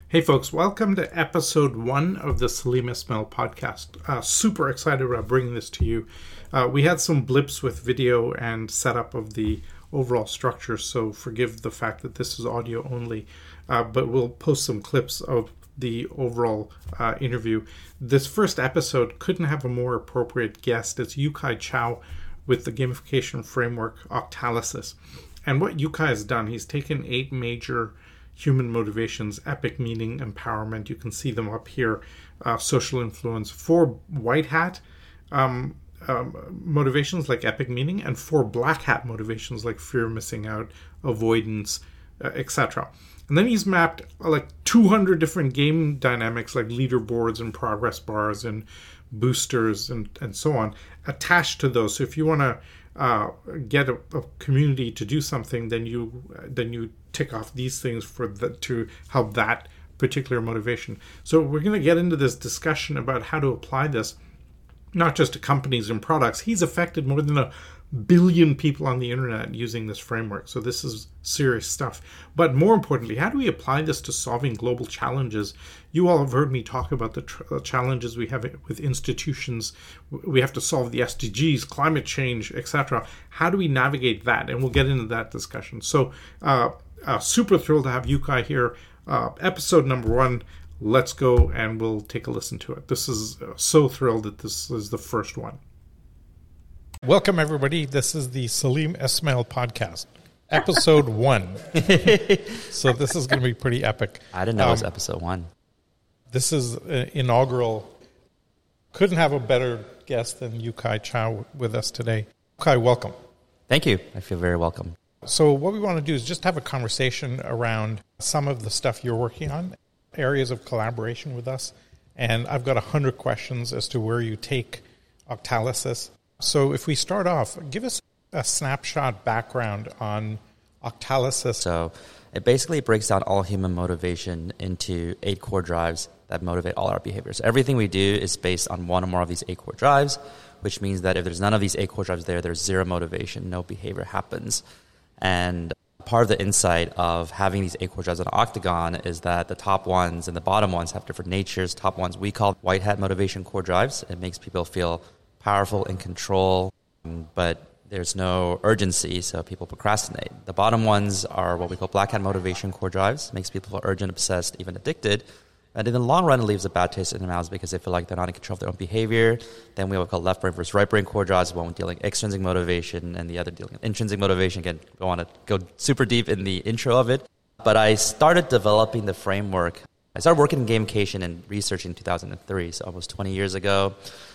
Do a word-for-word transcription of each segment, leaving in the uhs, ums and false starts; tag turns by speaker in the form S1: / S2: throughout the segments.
S1: Hey folks, welcome to episode one of the Salim Ismail podcast. Uh, super excited about bringing this to you. Uh, we had some blips with video and setup of the overall structure, so forgive the fact that this is audio only, uh, but we'll post some clips of the overall uh, interview. This first episode couldn't have a more appropriate guest. It's Yu-Kai Chou with the gamification framework Octalysis. And what Yu-Kai has done, he's taken eight major human motivations: epic, meaning, empowerment. You can see them up here. Uh, social influence. Four white hat um, um, motivations like epic, meaning, and four black hat motivations like fear, missing out, avoidance, uh, et cetera. And then he's mapped uh, like two hundred different game dynamics like leaderboards and progress bars and boosters and, and so on attached to those. So if you want to uh, get a, a community to do something, then you then you tick off these things for the, to help that particular motivation. So we're going to get into this discussion about how to apply this, not just to companies and products. He's affected more than a billion people on the internet using this framework. So this is serious stuff. But more importantly, how do we apply this to solving global challenges? You all have heard me talk about the tr- challenges we have with institutions. We have to solve the S D Gs, climate change, et cetera. How do we navigate that? And we'll get into that discussion. So uh, uh, super thrilled to have Yu-Kai here. Uh, episode number one. Let's go and we'll take a listen to it. This is uh, so thrilled that this is the first one. Welcome, everybody. This is the Salim Ismail podcast, episode one. So this is going to be pretty epic.
S2: I didn't know um, it was episode one.
S1: This is uh, inaugural. Couldn't have a better guest than Yu-Kai Chou with us today. Yu-Kai, welcome.
S2: Thank you. I feel very welcome.
S1: So what we want to do is just have a conversation around some of the stuff you're working on, areas of collaboration with us. And I've got one hundred questions as to where you take Octalysis. So if we start off, give us a snapshot background on Octalysis.
S2: So it basically breaks down all human motivation into eight core drives that motivate all our behaviors. Everything we do is based on one or more of these eight core drives, which means that if there's none of these eight core drives there, there's zero motivation, no behavior happens. And part of the insight of having these eight core drives on an octagon is that the top ones and the bottom ones have different natures. Top ones we call white hat motivation core drives. It makes people feel powerful, in control, but there's no urgency, so people procrastinate. The bottom ones are what we call black hat motivation core drives. It makes people feel urgent, obsessed, even addicted. And in the long run, it leaves a bad taste in their mouths because they feel like they're not in control of their own behavior. Then we have what we call left brain versus right brain core drives, one dealing extrinsic motivation and the other dealing with intrinsic motivation. Again, I want to go super deep in the intro of it. But I started developing the framework. I started working in gamification and research in two thousand three, so almost twenty years ago.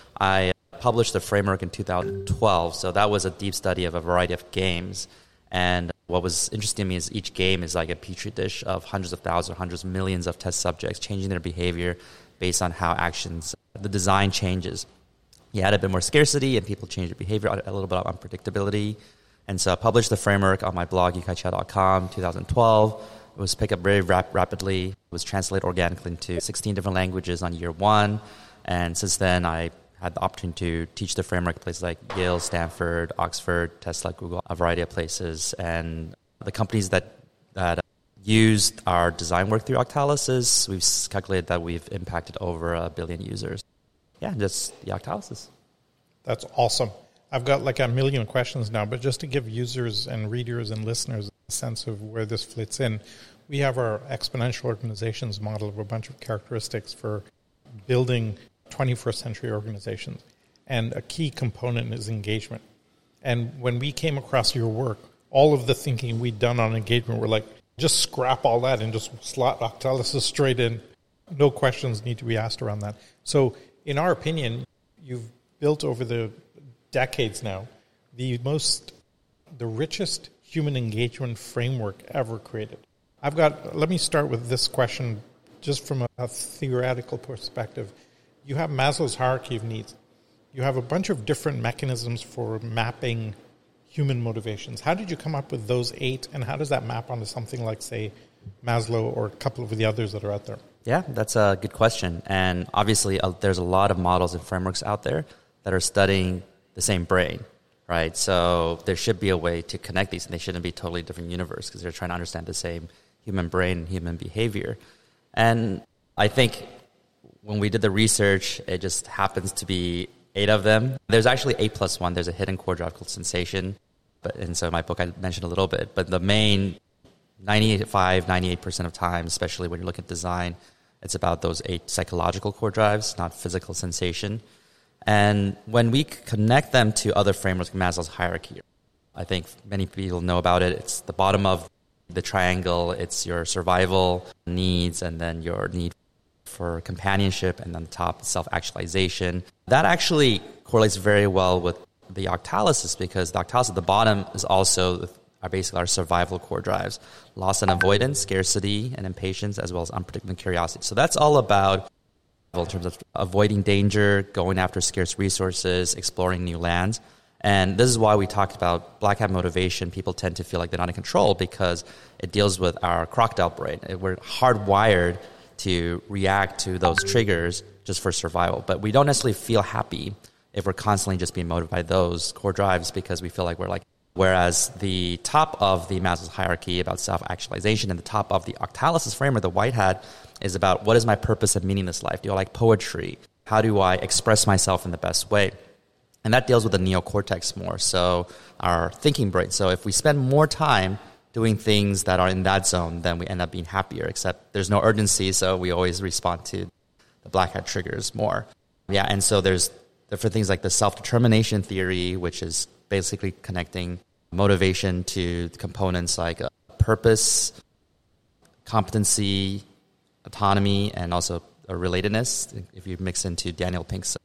S2: I published the framework in two thousand twelve, so that was a deep study of a variety of games. And what was interesting to me is each game is like a petri dish of hundreds of thousands, hundreds of millions of test subjects changing their behavior based on how actions, the design changes. You had a bit more scarcity and people changed their behavior, a little bit of unpredictability. And so I published the framework on my blog, yu kai chou dot com, two thousand twelve. It was picked up very rap- rapidly. It was translated organically into sixteen different languages on year one. And since then, I had the opportunity to teach the framework at places like Yale, Stanford, Oxford, Tesla, Google, a variety of places. And the companies that, that used our design work through Octalysis, we've calculated that we've impacted over a billion users. Yeah, just the Octalysis.
S1: That's awesome. I've got like a million questions now, but just to give users and readers and listeners a sense of where this fits in, we have our exponential organizations model of a bunch of characteristics for building twenty-first century organizations. And a key component is engagement. And when we came across your work, all of the thinking we'd done on engagement, we're like, just scrap all that and just slot Octalysis straight in. No questions need to be asked around that. So in our opinion, you've built over the decades now the most, the richest human engagement framework ever created. I've got, let me start with this question just from a, a theoretical perspective. You have Maslow's hierarchy of needs. You have a bunch of different mechanisms for mapping human motivations. How did you come up with those eight, and how does that map onto something like, say, Maslow or a couple of the others that are out there?
S2: Yeah, that's a good question. And obviously, uh, there's a lot of models and frameworks out there that are studying the same brain, right? So there should be a way to connect these, and they shouldn't be totally different universe because they're trying to understand the same human brain and human behavior. And I think when we did the research, it just happens to be eight of them. There's actually eight plus one. There's a hidden core drive called Sensation. But, and so in my book, I mentioned a little bit. But the main ninety-five, ninety-eight percent of time, especially when you look at design, it's about those eight psychological core drives, not physical sensation. And when we connect them to other frameworks, like Maslow's hierarchy, I think many people know about it. It's the bottom of the triangle. It's your survival needs, and then your need for companionship, and then the top, self-actualization. That actually correlates very well with the octalysis, because the octalysis at the bottom is also are basically our survival core drives: loss and avoidance, scarcity and impatience, as well as unpredictable and curiosity. So that's all about, in terms of avoiding danger, going after scarce resources, exploring new lands. And this is why we talked about black hat motivation. People tend to feel like they're not in control because it deals with our crocodile brain. We're hardwired to react to those triggers just for survival. But we don't necessarily feel happy if we're constantly just being motivated by those core drives, because we feel like we're like, whereas the top of the Maslow's hierarchy about self-actualization and the top of the octalysis framework, the white hat, is about what is my purpose and meaning in this life? Do I like poetry? How do I express myself in the best way? And that deals with the neocortex more, so our thinking brain. So if we spend more time doing things that are in that zone, then we end up being happier, except there's no urgency, so we always respond to the black hat triggers more. Yeah, and so there's different things like the self-determination theory, which is basically connecting motivation to components like uh, purpose, competency, autonomy, and also a relatedness, if you mix into Daniel Pink's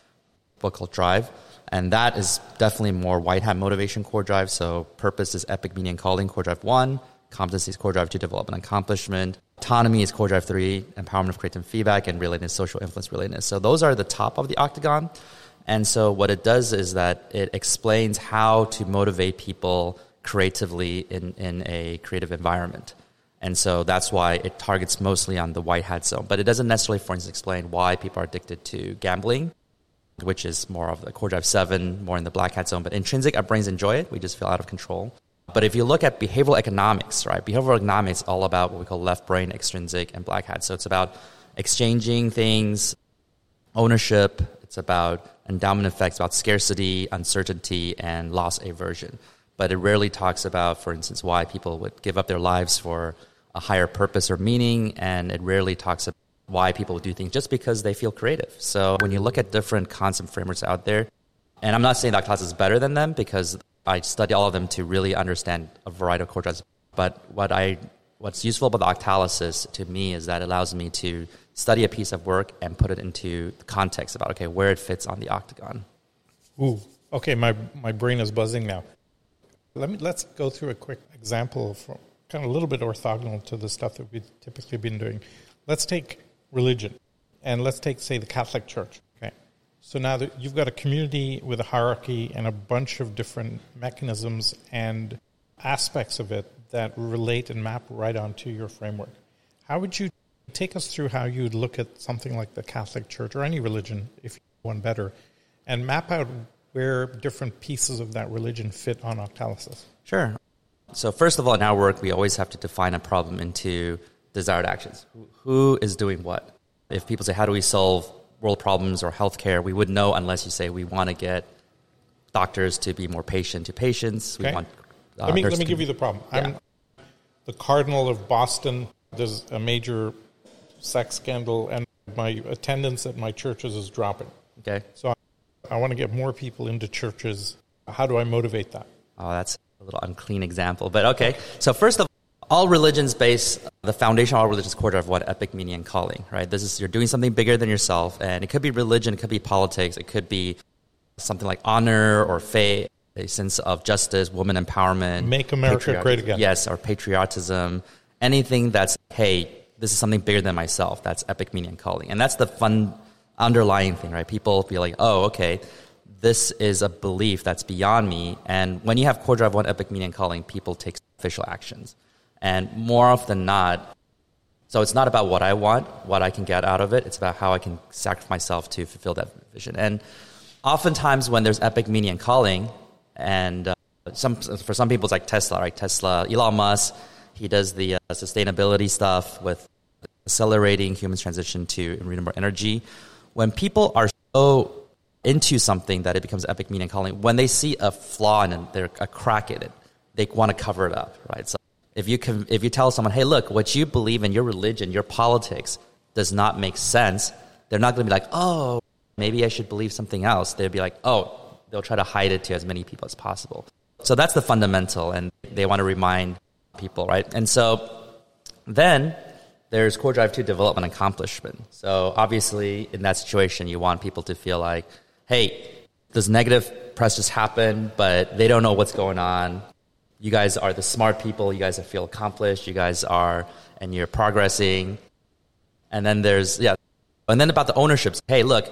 S2: book called Drive. And that is definitely more white hat motivation core drive. So purpose is epic, meaning, and calling, core drive one. Competency is core drive two, development and accomplishment. Autonomy is core drive three, empowerment of creative feedback, and relatedness, social influence, relatedness. So those are the top of the octagon. And so what it does is that it explains how to motivate people creatively in, in a creative environment. And so that's why it targets mostly on the white hat zone. But it doesn't necessarily, for instance, explain why people are addicted to gambling, which is more of the core drive seven, more in the black hat zone. But intrinsic, our brains enjoy it. We just feel out of control. But if you look at behavioral economics, right, behavioral economics is all about what we call left brain, extrinsic, and black hat. So it's about exchanging things, ownership. It's about endowment effects, about scarcity, uncertainty, and loss aversion. But it rarely talks about, for instance, why people would give up their lives for a higher purpose or meaning, and it rarely talks about why people would do things just because they feel creative. So when you look at different concept frameworks out there, and I'm not saying that class is better than them, because I study all of them to really understand a variety of core drives. But what I what's useful about the octalysis to me is that it allows me to study a piece of work and put it into the context about, okay, where it fits on the octagon.
S1: Ooh, okay, my my brain is buzzing now. Let me let's go through a quick example from kind of a little bit orthogonal to the stuff that we've typically been doing. Let's take religion, and let's take, say, the Catholic Church. Okay, so now that you've got a community with a hierarchy and a bunch of different mechanisms and aspects of it that relate and map right onto your framework. How would you take us through how you'd look at something like the Catholic Church or any religion, if you want better, and map out where different pieces of that religion fit on octalysis?
S2: Sure. So first of all, in our work, we always have to define a problem into desired actions. Who is doing what? If people say, how do we solve world problems or healthcare, we would know unless you say we want to get doctors to be more patient to patients.
S1: Okay.
S2: We want, uh,
S1: let me let me
S2: to,
S1: give you the problem.
S2: Yeah.
S1: I'm the Cardinal of Boston. There's a major sex scandal, and my attendance at my churches is dropping.
S2: Okay.
S1: So I, I want to get more people into churches. How do I motivate that?
S2: Oh, that's a little unclean example, but okay. So first of all, all religions base, the foundation of all religions core drive what epic, meaning, and calling, right? This is, you're doing something bigger than yourself, and it could be religion, it could be politics, it could be something like honor or faith, a sense of justice, woman empowerment.
S1: Make America great again.
S2: Yes, or patriotism. Anything that's, hey, this is something bigger than myself. That's epic, meaning, and calling. And that's the fun underlying thing, right? People feel like, oh, okay, this is a belief that's beyond me. And when you have core drive one, epic, meaning, and calling, people take official actions. And more often than not, so it's not about what I want, what I can get out of it. It's about how I can sacrifice myself to fulfill that vision. And oftentimes when there's epic, meaning, and calling, and uh, some for some people it's like Tesla, right? Tesla, Elon Musk, he does the uh, sustainability stuff with accelerating humans' transition to renewable energy. When people are so into something that it becomes epic meaning calling, when they see a flaw in it, they're a crack in it, they want to cover it up, right? So if you can, if you tell someone, hey, look, what you believe in, your religion, your politics does not make sense, they're not going to be like, oh, maybe I should believe something else. They'll be like, oh, they'll try to hide it to as many people as possible. So that's the fundamental, and they want to remind people, right? And so then there's core drive two, development accomplishment. So obviously in that situation, you want people to feel like, hey, this negative press just happened, but they don't know what's going on. You guys are the smart people. You guys feel accomplished. You guys are, and you're progressing. And then there's, yeah. And then about the ownerships. Hey, look,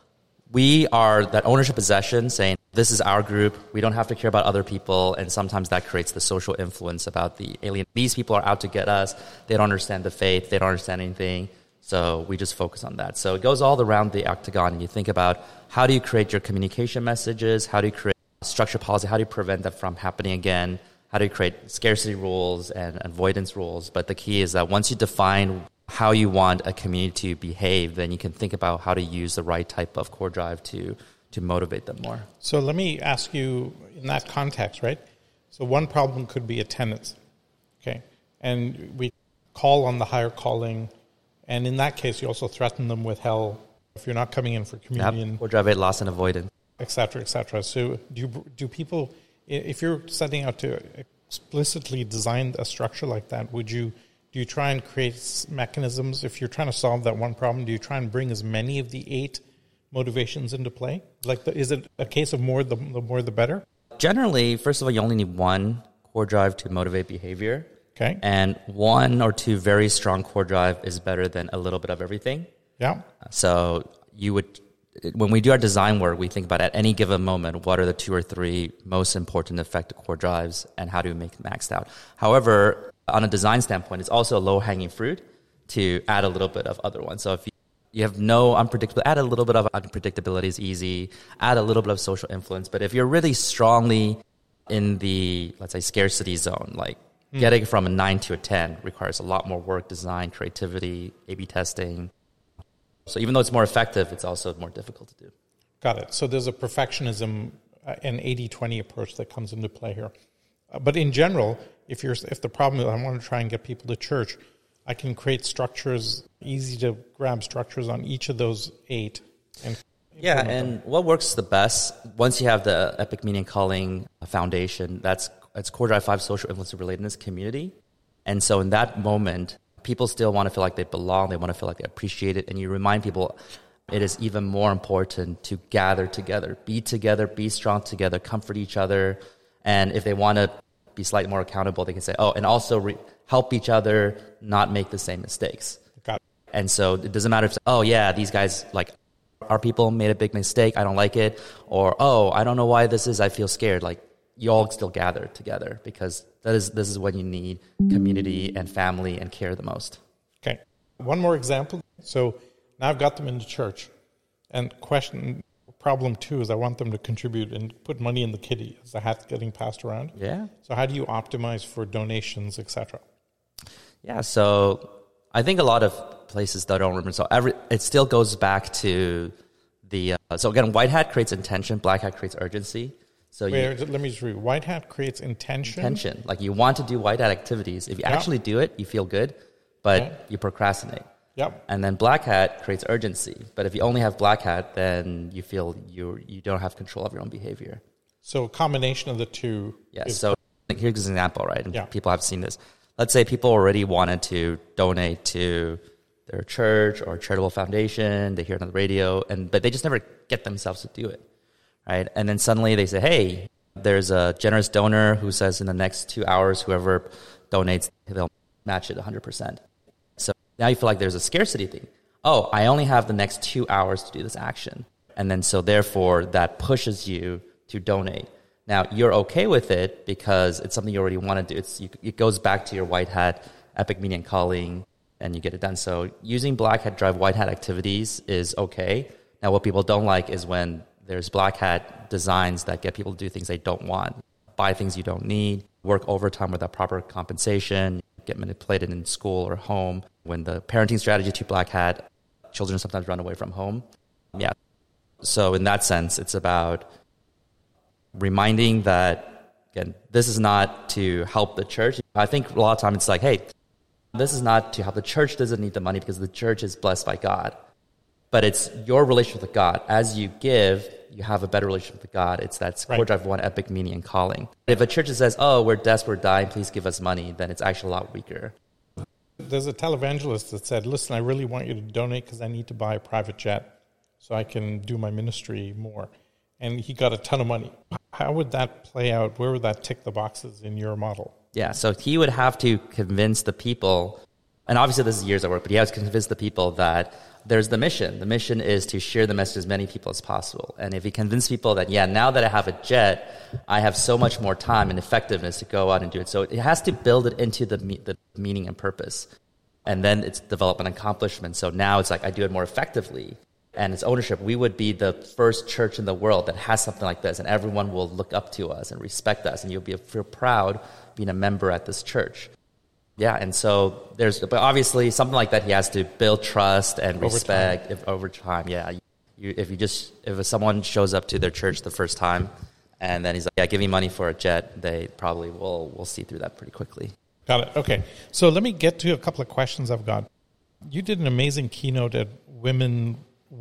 S2: we are that ownership possession saying, this is our group. We don't have to care about other people. And sometimes that creates the social influence about the alien. These people are out to get us. They don't understand the faith. They don't understand anything. So we just focus on that. So it goes all around the octagon. And you think about how do you create your communication messages? How do you create structure policy? How do you prevent that from happening again? How do you create scarcity rules and avoidance rules? But the key is that once you define how you want a community to behave, then you can think about how to use the right type of core drive to to motivate them more.
S1: So let me ask you in that context, right? So one problem could be attendance, okay? And we call on the higher calling, and in that case, you also threaten them with hell if you're not coming in for communion.
S2: Yep. Core drive eight, loss and avoidance. Et
S1: cetera, et cetera. So do you, do people, if you're setting out to explicitly design a structure like that, would you do you try and create mechanisms? If you're trying to solve that one problem, do you try and bring as many of the eight motivations into play? Like, the, is it a case of more the, the more the better?
S2: Generally, first of all, you only need one core drive to motivate behavior.
S1: Okay.
S2: And one or two very strong core drive is better than a little bit of everything.
S1: Yeah.
S2: So you would, when we do our design work, we think about at any given moment, what are the two or three most important effective core drives and how do we make them maxed out? However, on a design standpoint, it's also a low-hanging fruit to add a little bit of other ones. So if you, you have no unpredictable, add a little bit of unpredictability is easy, add a little bit of social influence. But if you're really strongly in the, let's say, scarcity zone, like mm. getting from a nine to a ten requires a lot more work, design, creativity, A B testing. So even though it's more effective, it's also more difficult to do.
S1: Got it. So there's a perfectionism, uh, an eighty twenty approach that comes into play here. Uh, but in general, if you're if the problem is I want to try and get people to church, I can create structures, easy to grab structures on each of those eight. And
S2: yeah, and them. What works the best, once you have the Epic Meaning Calling foundation, that's it's Core Drive five, social influence and relatedness community. And so in that moment, people still want to feel like they belong, they want to feel like they appreciate it, and you remind people it is even more important to gather together, be together, be strong together, comfort each other. And if they want to be slightly more accountable, they can say, oh, and also re- help each other not make the same mistakes.
S1: Got it.
S2: And so it doesn't matter if, oh, yeah, these guys, like, our people made a big mistake, I don't like it. Or, oh, I don't know why this is, I feel scared. Like, you all still gather together because that is this is when you need community and family and care the most.
S1: Okay. One more example. So now I've got them into church. And question... Problem two is I want them to contribute and put money in the kitty as the hat's getting passed around.
S2: Yeah.
S1: So how do you optimize for donations, et cetera?
S2: Yeah. So I think a lot of places that don't remember. So every it still goes back to the. Uh, so again, white hat creates intention. Black hat creates urgency. So
S1: Wait,
S2: you,
S1: let me just read. White hat creates intention.
S2: Intention. Like you want to do white hat activities. If you yeah. actually do it, you feel good, but okay. you procrastinate.
S1: Yep.
S2: And then black hat creates urgency. But if you only have black hat, then you feel you you don't have control of your own behavior.
S1: So a combination of the two.
S2: Yes. Yeah, so here's an example, right? And
S1: yeah.
S2: people have seen this. Let's say people already wanted to donate to their church or charitable foundation. They hear it on the radio, and but they just never get themselves to do it, right? And then suddenly they say, hey, there's a generous donor who says in the next two hours, whoever donates, they'll match it one hundred percent. Now you feel like there's a scarcity thing. Oh, I only have the next two hours to do this action. And then so therefore that pushes you to donate. Now you're okay with it because it's something you already want to do. It's, you, it goes back to your white hat, Epic Meaning Calling, and you get it done. So using black hat drive white hat activities is okay. Now what people don't like is when there's black hat designs that get people to do things they don't want, buy things you don't need, work overtime without proper compensation, get manipulated in school or home. When the parenting strategy to Black Hat, children sometimes run away from home. Yeah. So in that sense, it's about reminding that, again, this is not to help the church. I think a lot of times it's like, hey, this is not to help. The church doesn't need the money because the church is blessed by God. But it's your relationship with God. As you give, you have a better relationship with God. It's that core
S1: right.
S2: drive one, epic meaning and calling. If a church says, oh, we're desperate, we're dying, please give us money, then it's actually a lot weaker.
S1: There's a televangelist that said, listen, I really want you to donate because I need to buy a private jet so I can do my ministry more. And he got a ton of money. How would that play out? Where would that tick the boxes in your model?
S2: Yeah, so he would have to convince the people, and obviously this is years of work, but he has to convince the people that there's the mission. The mission is to share the message to as many people as possible. And if he convinces people that, yeah, now that I have a jet, I have so much more time and effectiveness to go out and do it. So it has to build it into the the meaning and purpose. And then it's development and accomplishment. So now it's like I do it more effectively. And it's ownership. We would be the first church in the world that has something like this, and everyone will look up to us and respect us, and you'll be feel proud being a member at this church. Yeah, and so there's, but obviously something like that, he has to build trust and respect over time. If, over time. Yeah, you, if you just if someone shows up to their church the first time, and then he's like, "Yeah, give me money for a jet," they probably will will see through that pretty quickly.
S1: Got it. Okay, so let me get to a couple of questions I've got. You did an amazing keynote at Women.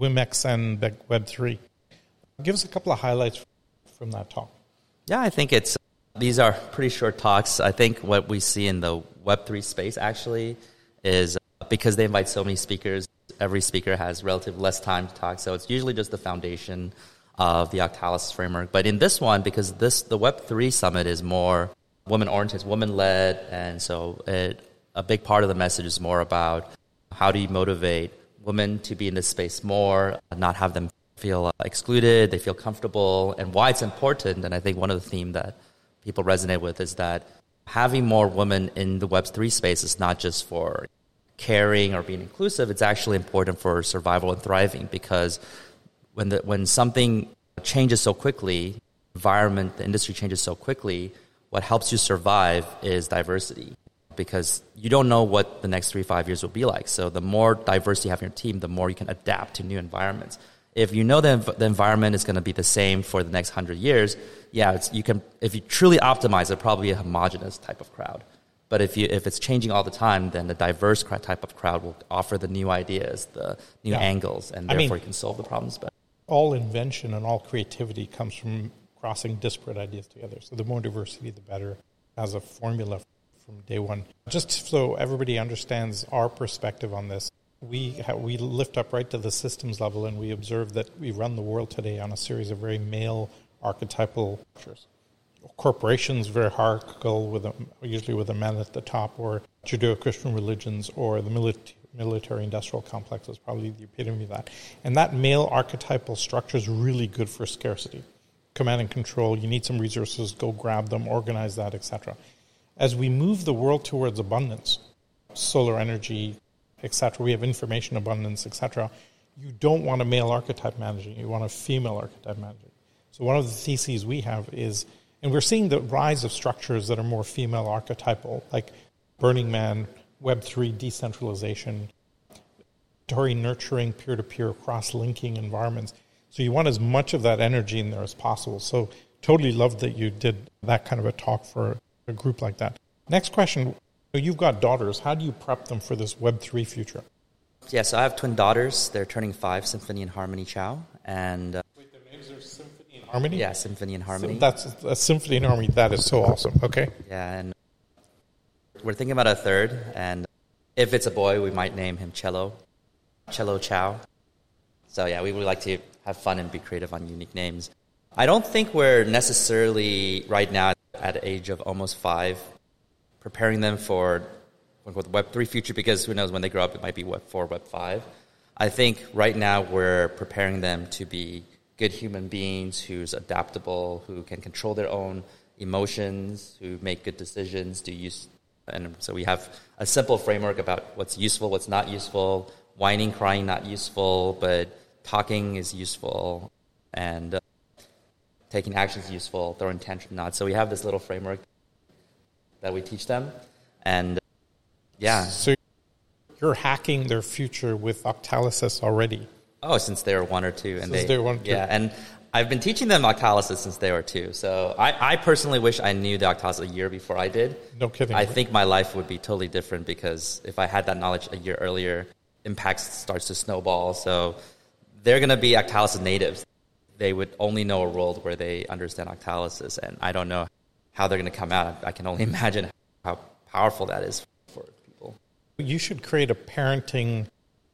S1: WimXN Web three. Give us a couple of highlights from that talk.
S2: Yeah, I think it's these are pretty short talks. I think what we see in the Web three space actually is because they invite so many speakers, every speaker has relatively less time to talk, so it's usually just the foundation of the Octalysis framework. But in this one, because this the Web three summit is more women-oriented, women-led, and so it, a big part of the message is more about how do you motivate women to be in this space more, not have them feel uh, excluded, they feel comfortable, and why it's important. And I think one of the themes that people resonate with is that having more women in the Web three space is not just for caring or being inclusive, it's actually important for survival and thriving, because when the when something changes so quickly, environment, the industry changes so quickly, what helps you survive is diversity. Because you don't know what the next three, five years will be like. So the more diversity you have in your team, the more you can adapt to new environments. If you know that the environment is going to be the same for the next hundred years, yeah, it's, you can. If you truly optimize it, probably a homogenous type of crowd. But if you if it's changing all the time, then the diverse type of crowd will offer the new ideas, the new yeah. angles, and therefore I mean, you can solve the problems better.
S1: All invention and all creativity comes from crossing disparate ideas together. So the more diversity, the better, as a formula from day one. Just so everybody understands our perspective on this, we ha- we lift up right to the systems level, and we observe that we run the world today on a series of very male archetypal structures. Corporations, very hierarchical, with a, usually with a man at the top, or Judeo-Christian religions, or the military military-industrial complex is probably the epitome of that. And that male archetypal structure is really good for scarcity. Command and control, you need some resources, go grab them, organize that, et cetera. As we move the world towards abundance, solar energy, et cetera, we have information abundance, et cetera, you don't want a male archetype managing, you want a female archetype managing. So one of the theses we have is, and we're seeing the rise of structures that are more female archetypal, like Burning Man, Web three decentralization, Tory nurturing peer-to-peer cross-linking environments. So you want as much of that energy in there as possible. So totally love that you did that kind of a talk for a group like that. Next question, you've got daughters. How do you prep them for this Web three future?
S2: Yeah, so I have twin daughters. They're turning five, Symphony and Harmony Chow. And uh,
S1: Wait, their names are Symphony and Harmony?
S2: Yeah, Symphony and Harmony.
S1: So that's a Symphony and Harmony. That is so awesome. Okay.
S2: Yeah, and we're thinking about a third. And if it's a boy, we might name him Cello. Cello Chow. So yeah, we would like to have fun and be creative on unique names. I don't think we're necessarily right now at the age of almost five preparing them for the Web three future, because who knows, when they grow up, it might be Web four, Web five. I think right now we're preparing them to be good human beings who's adaptable, who can control their own emotions, who make good decisions, do use, and so we have a simple framework about what's useful, what's not useful. Whining, crying, not useful, but talking is useful, and uh, taking action is useful, throwing tantrum, not. So we have this little framework that we teach them, and Yeah.
S1: So you're hacking their future with Octalysis already.
S2: Oh, since they were one or two. And
S1: since
S2: they,
S1: they were one or two.
S2: Yeah, and I've been teaching them Octalysis since they were two. So I, I personally wish I knew the Octalysis a year before I did.
S1: No kidding.
S2: I think my life would be totally different because if I had that knowledge a year earlier, impact starts to snowball. So they're going to be Octalysis natives. They would only know a world where they understand Octalysis, and I don't know how they're going to come out. I can only imagine how powerful that is for people.
S1: You should create a parenting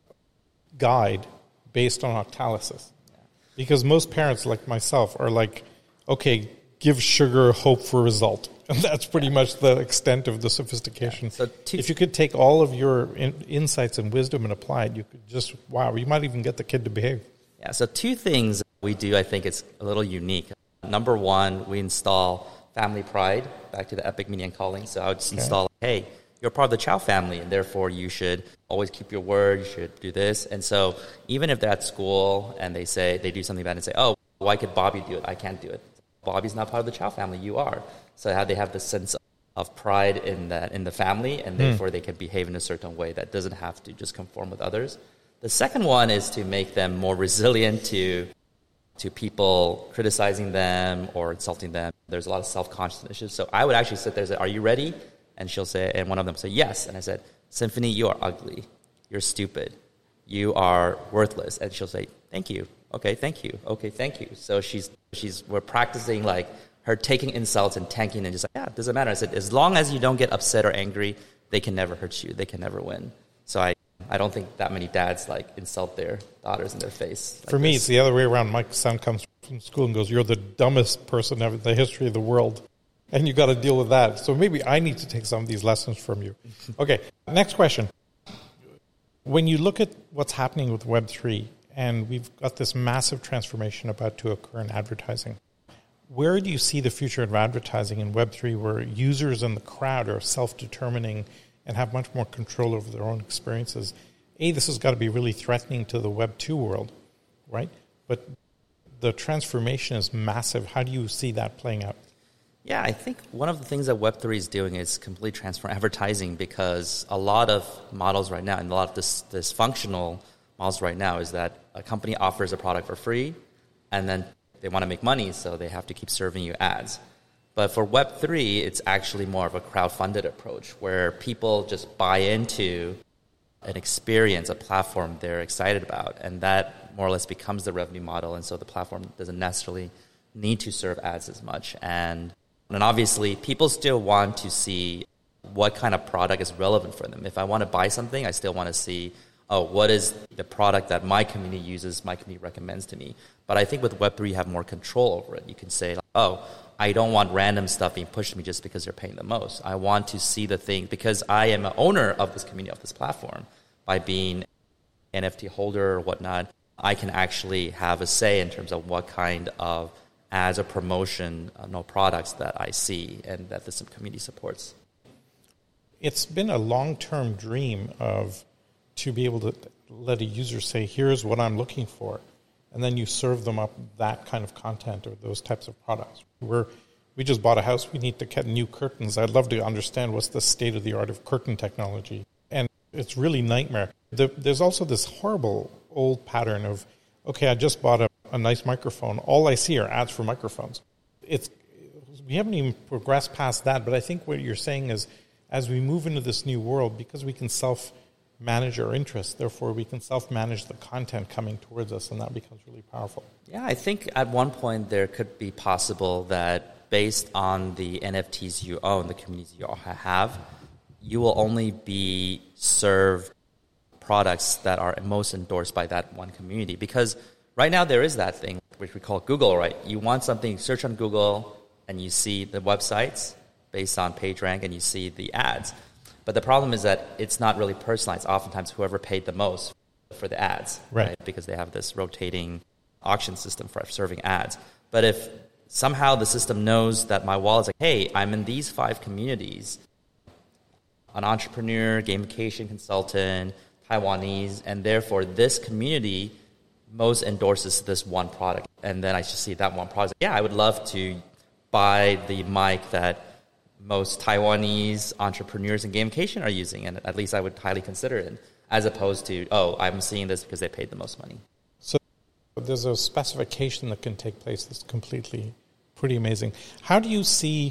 S1: guide based on Octalysis. Yeah. Because most parents, like myself, are like, okay, give sugar, hope for result. And that's pretty yeah. much the extent of the sophistication. Yeah. So two, if you could take all of your in, insights and wisdom and apply it, you could just, wow, you might even get the kid to behave.
S2: Yeah, so two things we do, I think it's a little unique. Number one, we install Family Pride, back to the Epic Media and Calling. So I would just okay. install, hey, you're part of the Chow family, and therefore you should always keep your word, you should do this. And so even if they're at school and they say, they do something bad and say, oh, why could Bobby do it? I can't do it. Bobby's not part of the Chow family, you are. So how they have the sense of pride in that in the family, and therefore mm. they can behave in a certain way that doesn't have to just conform with others. The second one is to make them more resilient to to people criticizing them or insulting them. There's a lot of self-conscious issues. So I would actually sit there and say, are you ready? And she'll say, and one of them say, yes. And I said, Symphony, you are ugly. You're stupid. You are worthless. And she'll say, thank you. Okay, thank you. Okay, thank you. So she's, she's, we're practicing like her taking insults and tanking and just like, yeah, it doesn't matter. I said, as long as you don't get upset or angry, they can never hurt you. They can never win. So I, I don't think that many dads like insult their daughters in their face. Like
S1: For me,
S2: this.
S1: It's the other way around. My son comes from school and goes, you're the dumbest person in the history of the world. And you got to deal with that. So maybe I need to take some of these lessons from you. Okay, next question. When you look at what's happening with Web three, and we've got this massive transformation about to occur in advertising, where do you see the future of advertising in Web three where users and the crowd are self-determining and have much more control over their own experiences? A, this has got to be really threatening to the Web two world, right? But the transformation is massive. How do you see that playing out?
S2: Yeah, I think one of the things that Web three is doing is completely transform advertising, because a lot of models right now, and a lot of this dysfunctional models right now, is that a company offers a product for free, and then they want to make money, so they have to keep serving you ads. But for Web three, it's actually more of a crowd-funded approach, where people just buy into an experience, a platform they're excited about, and that more or less becomes the revenue model, and so the platform doesn't necessarily need to serve ads as much. And And obviously, people still want to see what kind of product is relevant for them. If I want to buy something, I still want to see, oh, what is the product that my community uses, my community recommends to me. But I think with Web three, you have more control over it. You can say, oh, I don't want random stuff being pushed to me just because they're paying the most. I want to see the thing, because I am an owner of this community, of this platform, by being an N F T holder or whatnot, I can actually have a say in terms of what kind of ads or promotion, uh, no products that I see and that this community supports.
S1: It's been a long-term dream of to be able to let a user say, here's what I'm looking for, and then you serve them up that kind of content or those types of products. We're, we just bought a house. We need to get new curtains. I'd love to understand what's the state of the art of curtain technology. And it's really nightmare. The, there's also this horrible old pattern of, okay, I just bought a a nice microphone. All I see are ads for microphones. It's we haven't even progressed past that, but I think what you're saying is as we move into this new world, because we can self-manage our interests, therefore we can self-manage the content coming towards us, and that becomes really powerful.
S2: Yeah, I think at one point there could be possible that based on the N F Ts you own, the communities you have, you will only be served products that are most endorsed by that one community, because right now, there is that thing, which we call Google, right? You want something, you search on Google, and you see the websites based on PageRank, and you see the ads. But the problem is that it's not really personalized. Oftentimes, whoever paid the most for the ads,
S1: right?
S2: right? Because they have this rotating auction system for serving ads. But if somehow the system knows that my wallet's like, hey, I'm in these five communities, an entrepreneur, gamification consultant, Taiwanese, and therefore this community most endorses this one product, and then I should see that one product. Yeah, I would love to buy the mic that most Taiwanese entrepreneurs in gamification are using, and at least I would highly consider it, as opposed to, oh, I'm seeing this because they paid the most money.
S1: So there's a specification that can take place that's completely pretty amazing. How do you see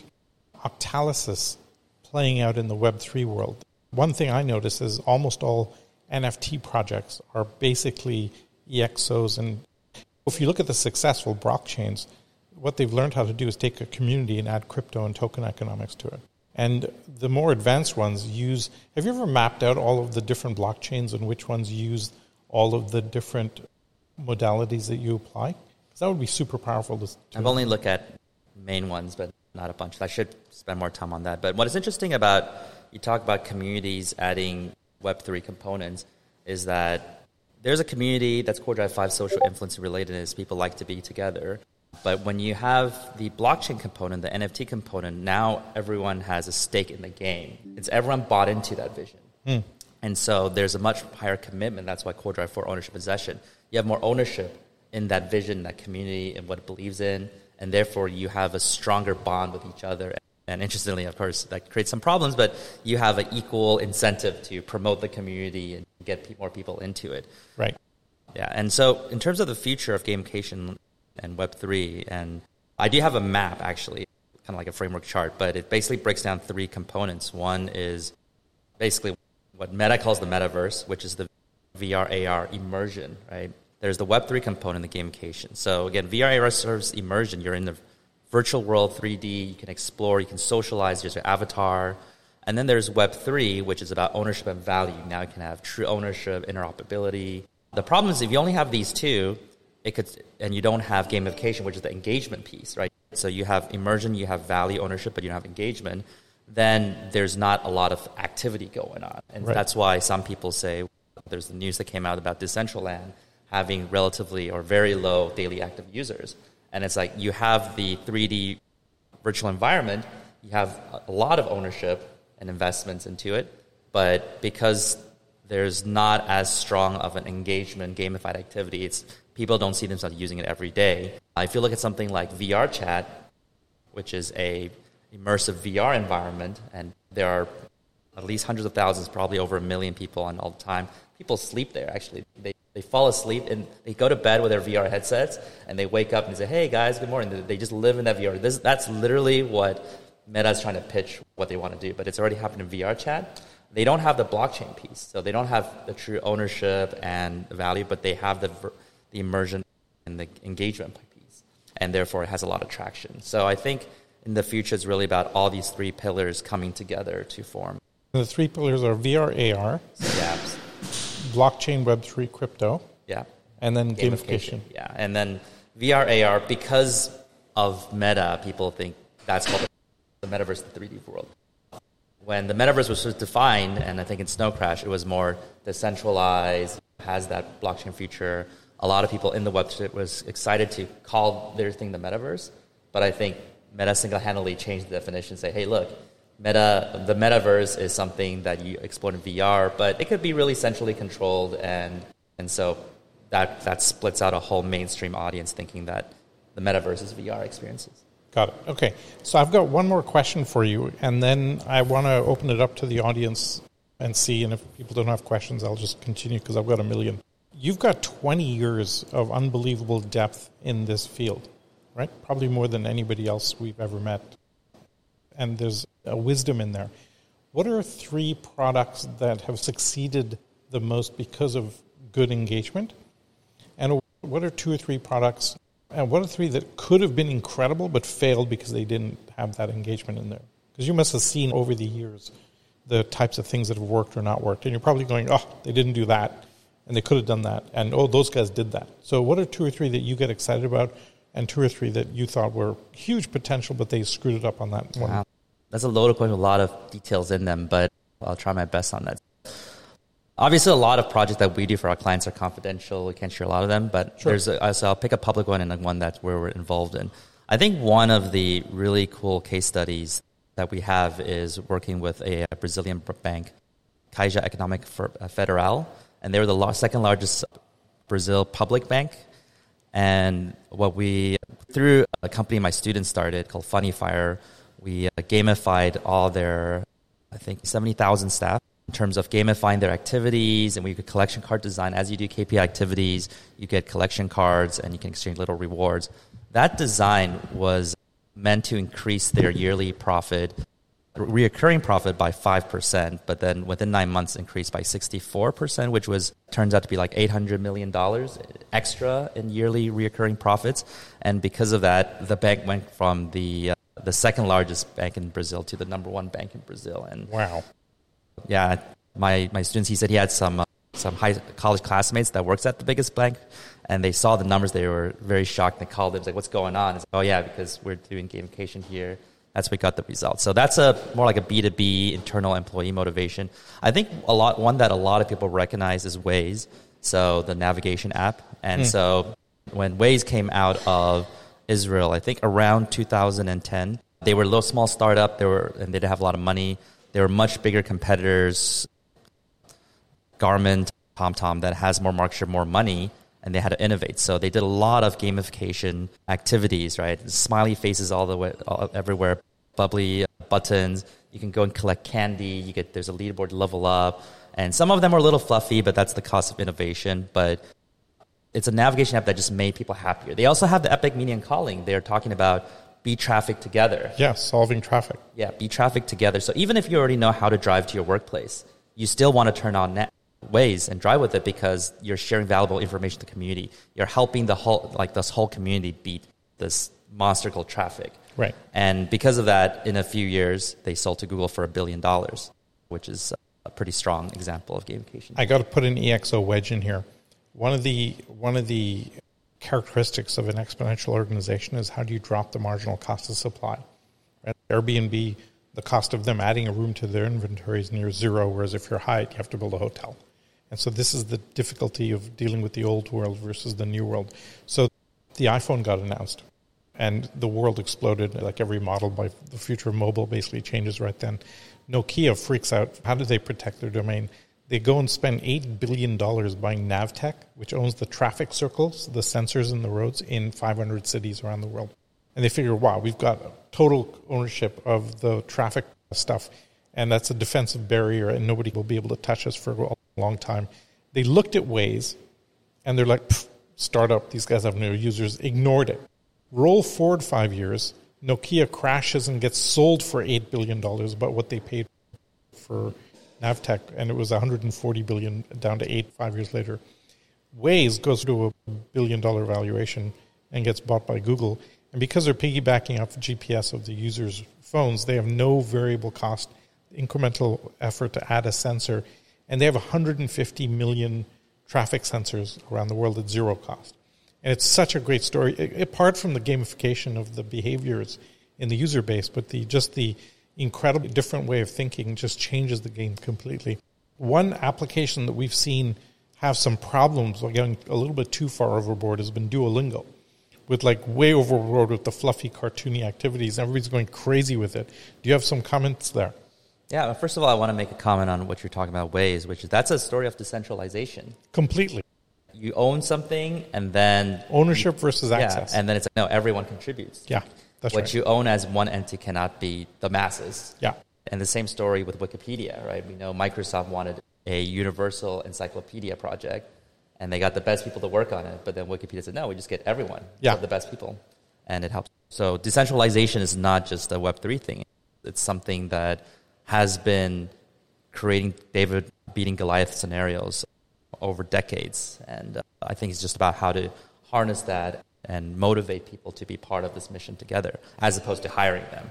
S1: Octalysis playing out in the Web three world? One thing I notice is almost all N F T projects are basically E X Os, and if you look at the successful blockchains, what they've learned how to do is take a community and add crypto and token economics to it. And the more advanced ones use... Have you ever mapped out all of the different blockchains and which ones use all of the different modalities that you apply? Because that would be super powerful. To, to
S2: I've only looked at main ones, but not a bunch. I should spend more time on that. But what is interesting about... You talk about communities adding Web three components, is that there's a community that's Core Drive five social influence relatedness. People like to be together. But when you have the blockchain component, the N F T component, now everyone has a stake in the game. It's everyone bought into that vision. Mm. And so there's a much higher commitment. That's why Core Drive four ownership possession. You have more ownership in that vision, that community, and what it believes in. And therefore, you have a stronger bond with each other. And interestingly, of course, that creates some problems, but you have an equal incentive to promote the community and get more people into it.
S1: Right.
S2: Yeah. And so in terms of the future of gamification and Web three, and I do have a map, actually, kind of like a framework chart, but it basically breaks down three components. One is basically what Meta calls the metaverse, which is the V R A R immersion, right? There's the Web three component, the gamification. So again, V R A R serves immersion. You're in the virtual world, three D, you can explore, you can socialize, there's your avatar. And then there's Web three, which is about ownership and value. Now you can have true ownership, interoperability. The problem is if you only have these two, it could, and you don't have gamification, which is the engagement piece, right? So you have immersion, you have value, ownership, but you don't have engagement, then there's not a lot of activity going on. And right. That's why some people say, there's the news that came out about Decentraland having relatively or very low daily active users. And it's like you have the three D virtual environment, you have a lot of ownership and investments into it, but because there's not as strong of an engagement, gamified activity, it's people don't see themselves using it every day. Uh, if you look at something like V R Chat, which is a immersive V R environment, and there are at least hundreds of thousands, probably over a million people on all the time, people sleep there, actually. They They fall asleep and they go to bed with their V R headsets and they wake up and say, hey guys, good morning. They just live in that V R. This, that's literally what Meta is trying to pitch what they want to do, but it's already happened in V R Chat. They don't have the blockchain piece, so they don't have the true ownership and value, but they have the the immersion and the engagement piece, and therefore it has a lot of traction. So I think in the future it's really about all these three pillars coming together to form.
S1: The three pillars are V R A R.
S2: Yeah.
S1: Blockchain, Web three, crypto.
S2: Yeah.
S1: And then gamification.
S2: gamification. Yeah. And then V R A R, because of Meta, people think that's called the metaverse, the three D world. When the metaverse was first defined, and I think in Snow Crash, it was more decentralized, has that blockchain feature. A lot of people in the Web was excited to call their thing the metaverse. But I think Meta single-handedly changed the definition, say, hey, look, Meta, the metaverse is something that you explore in V R, but it could be really centrally controlled, and and so that that splits out a whole mainstream audience thinking that the metaverse is V R experiences.
S1: Got it. Okay, so I've got one more question for you, and then I want to open it up to the audience and see, and if people don't have questions, I'll just continue because I've got a million. You've got twenty years of unbelievable depth in this field, right? Probably more than anybody else we've ever met. And there's a wisdom in there. What are three products that have succeeded the most because of good engagement? And what are two or three products, and what are three that could have been incredible but failed because they didn't have that engagement in there? Because you must have seen over the years the types of things that have worked or not worked. And you're probably going, oh, they didn't do that, and they could have done that. And, oh, those guys did that. So what are two or three that you get excited about, and two or three that you thought were huge potential, but they screwed it up on that one?
S2: Wow. That's a loaded question with a lot of details in them, but I'll try my best on that. Obviously, a lot of projects that we do for our clients are confidential. We can't share a lot of them, but sure. there's a, so I'll pick a public one and one that's where we're involved in. I think one of the really cool case studies that we have is working with a, a Brazilian bank, Caixa Econômica Federal, and they were the second largest Brazil public bank. And what we, through a company my students started called Funny Fire, we uh, gamified all their, I think, seventy thousand staff in terms of gamifying their activities, and we could collection card design. As you do K P I activities, you get collection cards, and you can exchange little rewards. That design was meant to increase their yearly profit, reoccurring profit by five percent, but then within nine months increased by sixty-four percent, which was turns out to be like eight hundred million dollars extra in yearly reoccurring profits. And because of that, the bank went from the uh, the second largest bank in Brazil to the number one bank in Brazil. And
S1: wow.
S2: Yeah, my, my students, he said he had some uh, some high college classmates that works at the biggest bank, and they saw the numbers. They were very shocked. They called him, like, what's going on? It's like, oh, yeah, because we're doing gamification here. That's what got the results. So that's a more like a B two B internal employee motivation. I think a lot one that a lot of people recognize is Waze, so the navigation app. And mm. so when Waze came out of Israel, I think around two thousand ten, they were a little small startup. They were and they didn't have a lot of money. They were much bigger competitors, Garmin, TomTom, that has more market share, more money, and they had to innovate. So they did a lot of gamification activities, right? Smiley faces all the way, all, everywhere, bubbly buttons. You can go and collect candy. You get there's a leaderboard to level up, and some of them are a little fluffy, but that's the cost of innovation. But it's a navigation app that just made people happier. They also have the Epic Media and Calling. They're talking about beat traffic together.
S1: Yeah, solving traffic.
S2: Yeah, beat traffic together. So even if you already know how to drive to your workplace, you still want to turn on net Waze and drive with it because you're sharing valuable information to the community. You're helping the whole, like this whole community beat this monster called traffic.
S1: Right.
S2: And because of that, in a few years, they sold to Google for a billion dollars, which is a pretty strong example of gamification.
S1: I got to put an E X O wedge in here. One of the one of the characteristics of an exponential organization is how do you drop the marginal cost of supply? Right? Airbnb, the cost of them adding a room to their inventory is near zero, whereas if you're Hyatt, you have to build a hotel. And so this is the difficulty of dealing with the old world versus the new world. So the iPhone got announced, and the world exploded. Like every model by the future of mobile basically changes right then. Nokia freaks out. How do they protect their domain? They go and spend eight billion dollars buying Navtech, which owns the traffic circles, the sensors in the roads in five hundred cities around the world. And they figure, wow, we've got total ownership of the traffic stuff, and that's a defensive barrier, and nobody will be able to touch us for a long time. They looked at Waze, and they're like, startup, these guys have no users, ignored it. Roll forward five years, Nokia crashes and gets sold for eight billion dollars, about what they paid for Navtech, and it was one hundred forty billion dollars down to eight five years later. Waze goes to a billion dollar valuation and gets bought by Google. And because they're piggybacking off the G P S of the users' phones, they have no variable cost, incremental effort to add a sensor. And they have one hundred fifty million traffic sensors around the world at zero cost. And it's such a great story, apart from the gamification of the behaviors in the user base, but the just the incredibly different way of thinking just changes the game completely. One application that we've seen have some problems, like getting a little bit too far overboard, has been Duolingo, with like way overboard with the fluffy, cartoony activities. Everybody's going crazy with it. Do you have some comments there?
S2: Yeah, well, first of all, I want to make a comment on what you're talking about, Waze, which is that's a story of decentralization.
S1: Completely.
S2: You own something, and then...
S1: Ownership
S2: you,
S1: versus
S2: yeah,
S1: access.
S2: And then it's like, no, everyone contributes.
S1: Yeah, that's
S2: what
S1: right.
S2: you own as one entity cannot be the masses.
S1: Yeah.
S2: And the same story with Wikipedia, right? We know Microsoft wanted a universal encyclopedia project, and they got the best people to work on it, but then Wikipedia said, no, we just get everyone,
S1: yeah.
S2: the best people, and it helps. So decentralization is not just a Web three thing. It's something that has been creating David beating Goliath scenarios over decades, and uh, I think it's just about how to harness that and motivate people to be part of this mission together, as opposed to hiring them.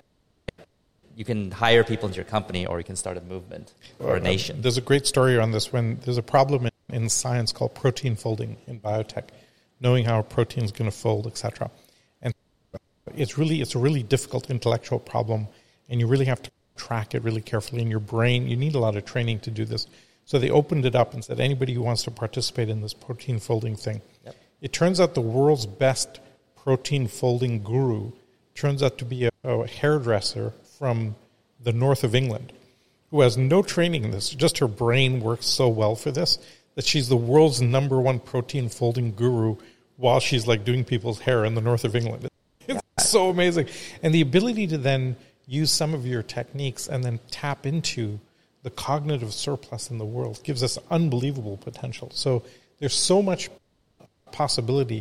S2: You can hire people into your company, or you can start a movement or a nation.
S1: There's a great story on this. When there's a problem in, in science called protein folding in biotech, knowing how a protein is going to fold, et cetera. And it's really it's a really difficult intellectual problem, and you really have to track it really carefully in your brain. You need a lot of training to do this. So they opened it up and said, anybody who wants to participate in this protein folding thing. Yep. It turns out the world's best protein folding guru turns out to be a, a hairdresser from the north of England who has no training in this. Just her brain works so well for this that she's the world's number one protein folding guru while she's like doing people's hair in the north of England. It's so amazing. And the ability to then use some of your techniques and then tap into the cognitive surplus in the world. It gives us unbelievable potential. So there's so much possibility.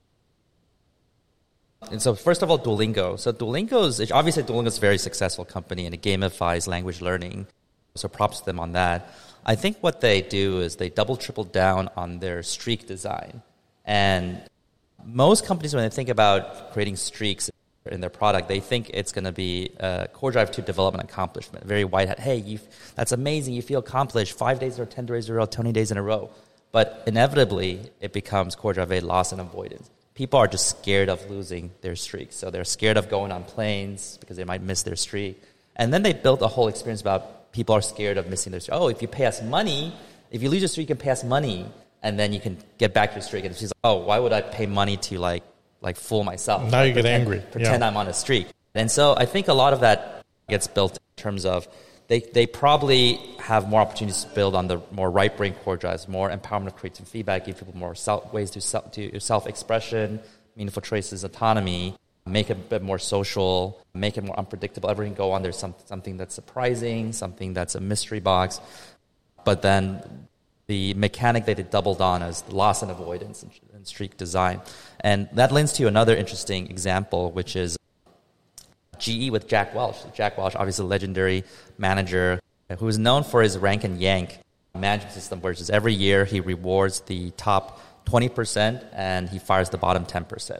S2: And so first of all, Duolingo. So Duolingo is, obviously Duolingo is a very successful company and it gamifies language learning. So props to them on that. I think what they do is they double, triple down on their streak design. And most companies, when they think about creating streaks in their product, they think it's going to be a core drive to development accomplishment. Very white hat. Hey, you, that's amazing. You feel accomplished five days or ten days in a row, twenty days in a row. But inevitably, it becomes core drive A, loss and avoidance. People are just scared of losing their streak. So they're scared of going on planes because they might miss their streak. And then they built a whole experience about people are scared of missing their streak. Oh, if you pay us money, if you lose your streak, you can pay us money, and then you can get back your streak. And she's like, oh, why would I pay money to like like fool myself?
S1: Now you
S2: pretend,
S1: get angry.
S2: Pretend
S1: yeah.
S2: I'm on a streak. And so I think a lot of that gets built in terms of they, they probably have more opportunities to build on the more right-brain core drives, more empowerment of creative feedback, give people more self, ways to, self, to self-expression, meaningful choices, autonomy, make it a bit more social, make it more unpredictable. Everything go on. There's some, something that's surprising, something that's a mystery box. But then the mechanic that they doubled on is loss and avoidance and, and streak design. And that lends to another interesting example, which is G E with Jack Welch. Jack Welch, obviously a legendary manager who is known for his rank and yank management system, which is every year he rewards the top twenty percent and he fires the bottom ten percent.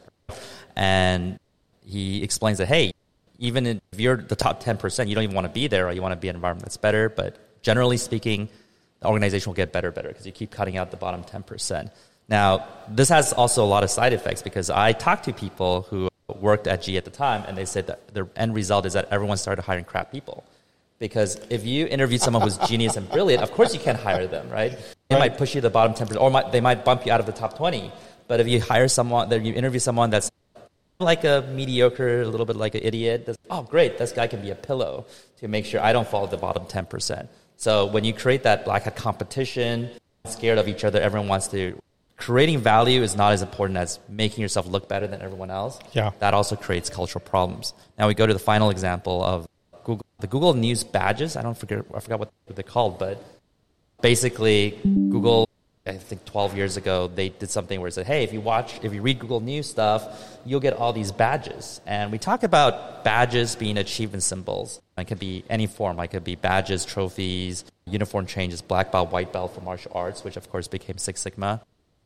S2: And he explains that, hey, even if you're the top ten percent, you don't even want to be there, or you want to be in an environment that's better. But generally speaking, the organization will get better, better because you keep cutting out the bottom ten percent. Now, this has also a lot of side effects because I talked to people who worked at G E at the time, and they said that the end result is that everyone started hiring crap people. Because if you interview someone who's genius and brilliant, of course you can't hire them, right? They right. might push you to the bottom ten percent, or might, they might bump you out of the top twenty. But if you hire someone, that you interview someone that's like a mediocre, a little bit like an idiot, that's, oh, great, this guy can be a pillow to make sure I don't fall at the bottom ten percent. So when you create that black hat competition, scared of each other, everyone wants to... Creating value is not as important as making yourself look better than everyone else.
S1: Yeah.
S2: That also creates cultural problems. Now we go to the final example of Google, the Google News badges. I don't forget, I forgot what they're called, but basically Google, I think twelve years ago, they did something where it said, hey, if you watch, if you read Google News stuff, you'll get all these badges. And we talk about badges being achievement symbols. It could be any form. It could be badges, trophies, uniform changes, black belt, white belt for martial arts, which of course became Six Sigma,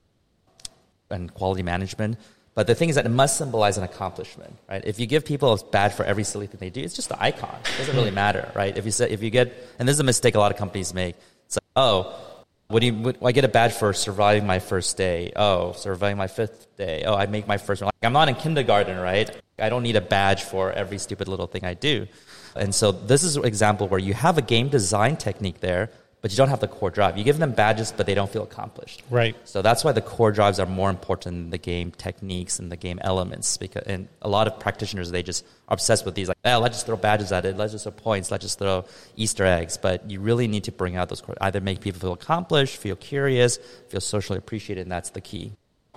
S2: and quality management. But the thing is that it must symbolize an accomplishment, right? If you give people a badge for every silly thing they do, it's just the icon. It doesn't really matter, right? If you say, if you get, and this is a mistake a lot of companies make. It's like, oh, what do you, what, I get a badge for surviving my first day. Oh, surviving my fifth day. Oh, I make my first one. Like, I'm not in kindergarten, right? I don't need a badge for every stupid little thing I do. And so this is an example where you have a game design technique there, but you don't have the core drive. You give them badges, but they don't feel accomplished.
S1: Right.
S2: So that's why the core drives are more important than the game techniques and the game elements. Because and a lot of practitioners, they just are obsessed with these, like, oh, let's just throw badges at it, let's just throw points, let's just throw Easter eggs. But you really need to bring out those core, either make people feel accomplished, feel curious, feel socially appreciated, and that's the key.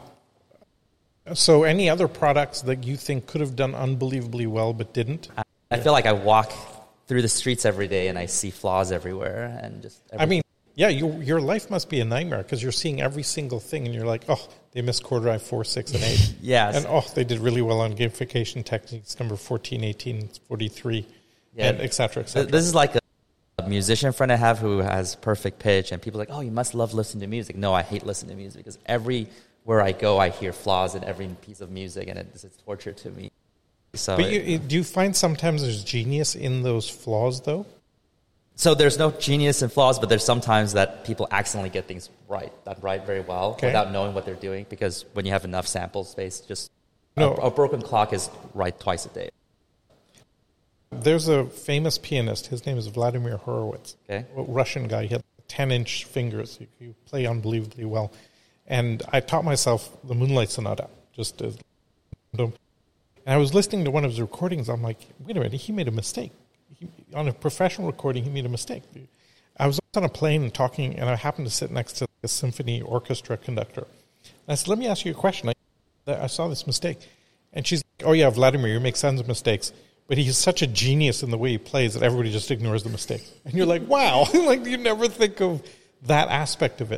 S1: So any other products that you think could have done unbelievably well but didn't?
S2: I, I feel like I walk through the streets every day and I see flaws everywhere and just everything.
S1: I mean, yeah, your your life must be a nightmare because you're seeing every single thing and you're like, oh, they missed core drive four, six, and eight.
S2: Yes.
S1: And oh, they did really well on gamification techniques number fourteen, eighteen, forty-three, yeah. and et cetera, et cetera.
S2: This is like a, a musician friend I have who has perfect pitch and people are like, oh, you must love listening to music. No, I hate listening to music because everywhere I go, I hear flaws in every piece of music and it's, it's torture to me. So
S1: but you, do you find sometimes there's genius in those flaws, though?
S2: So there's no genius in flaws, but there's sometimes that people accidentally get things right, done right very well, okay, without knowing what they're doing. Because when you have enough sample space, just no. a, a broken clock is right twice a day.
S1: There's a famous pianist. His name is Vladimir Horowitz. Okay, a Russian guy. He had ten-inch fingers. He, he played unbelievably well. And I taught myself the Moonlight Sonata, just as... And I was listening to one of his recordings. I'm like, wait a minute, he made a mistake. He, on a professional recording, he made a mistake. I was on a plane and talking, and I happened to sit next to a symphony orchestra conductor. And I said, let me ask you a question. I, I saw this mistake. And she's like, oh, yeah, Vladimir, you make tons of mistakes. but he's such a genius in the way he plays that everybody just ignores the mistakes. And you're like, wow, like you never think of that aspect of it.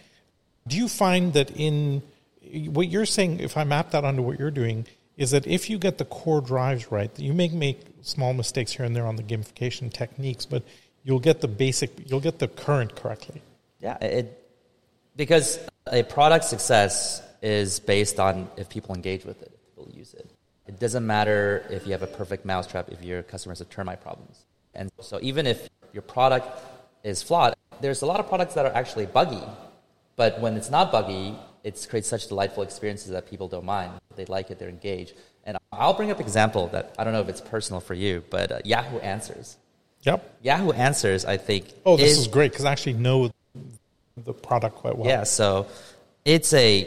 S1: Do you find that in what you're saying, if I map that onto what you're doing, is that if you get the core drives right, you may make small mistakes here and there on the gamification techniques, but you'll get the basic, you'll get the current correctly.
S2: Yeah, it because a product success is based on if people engage with it, if people use it. It doesn't matter if you have a perfect mousetrap if your customers have termite problems. And so even if your product is flawed, there's a lot of products that are actually buggy. But when it's not buggy, it creates such delightful experiences that people don't mind. They like it, they're engaged. And I'll bring up an example that I don't know if it's personal for you, but uh, Yahoo Answers.
S1: Yep.
S2: Yahoo Answers, I think.
S1: Oh, this is, is great because I actually know the product quite well.
S2: Yeah, so it's a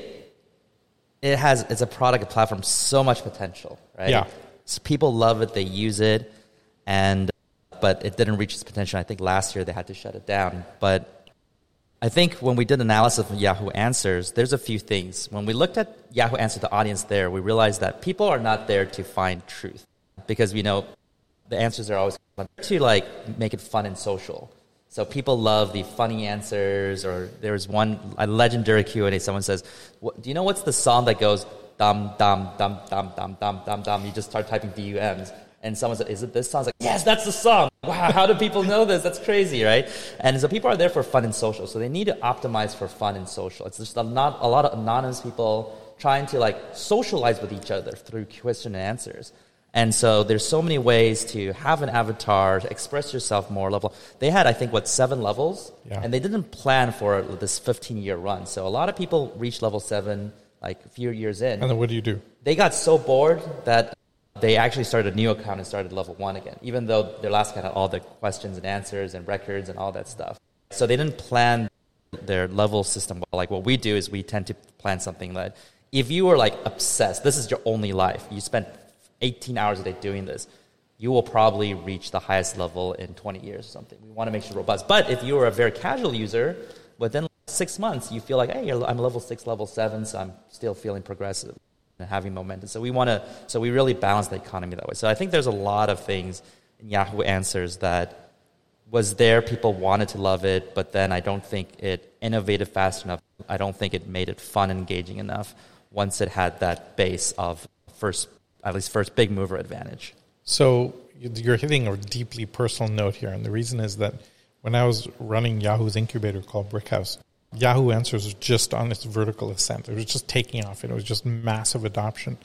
S2: it has it's a product, a platform, so much potential, right?
S1: Yeah.
S2: So people love it, they use it, and but it didn't reach its potential. I think last year they had to shut it down. But I think when we did analysis of Yahoo Answers, there's a few things. When we looked at Yahoo Answers, the audience there, we realized that people are not there to find truth because we know the answers are always to like make it fun and social. So people love the funny answers, or there's one a legendary Q and A. Someone says, what, "Do you know what's the song that goes dum dum dum dum dum dum dum dum?" You just start typing D U Ms, and someone says, "Is it this song?" It's like, "Yes, that's the song." Wow, how do people know this? That's crazy, right? And so people are there for fun and social. So they need to optimize for fun and social. It's just a, not a lot of anonymous people trying to like socialize with each other through question and answers. And so there's so many ways to have an avatar, to express yourself more level. They had, I think, what, seven levels?
S1: Yeah. And
S2: they didn't plan for this fifteen-year run. So a lot of people reached level seven like a few years in.
S1: And then what do you do?
S2: They got so bored that they actually started a new account and started level one again, even though their last account had all the questions and answers and records and all that stuff. So they didn't plan their level system well. Like what we do is we tend to plan something that if you were like obsessed, this is your only life, you spent eighteen hours a day doing this, you will probably reach the highest level in twenty years or something. We want to make sure robust. But if you are a very casual user, within six months, you feel like, hey, I'm level six, level seven, so I'm still feeling progressive and having momentum. So we want to, so we really balance the economy that way. So I think there's a lot of things in Yahoo Answers that was there. People wanted to love it, but then I don't think it innovated fast enough. I don't think it made it fun and engaging enough once it had that base of first at least first big mover advantage. So
S1: you're hitting a deeply personal note here. And the reason is that when I was running Yahoo's incubator called Brickhouse, Yahoo Answers was just on its vertical ascent. It was just taking off. And it was just massive adoption.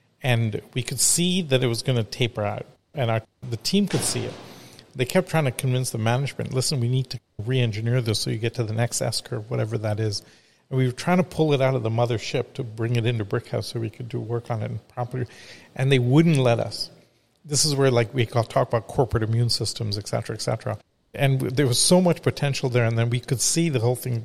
S1: And we could see that it was going to taper out. And our, the team could see it. They kept trying to convince the management, listen, we need to re-engineer this so you get to the next S-curve, whatever that is. And we were trying to pull it out of the mothership to bring it into Brickhouse so we could do work on it and properly. And they wouldn't let us. This is where like we talk about corporate immune systems, et cetera, et cetera. And there was so much potential there. And then we could see the whole thing.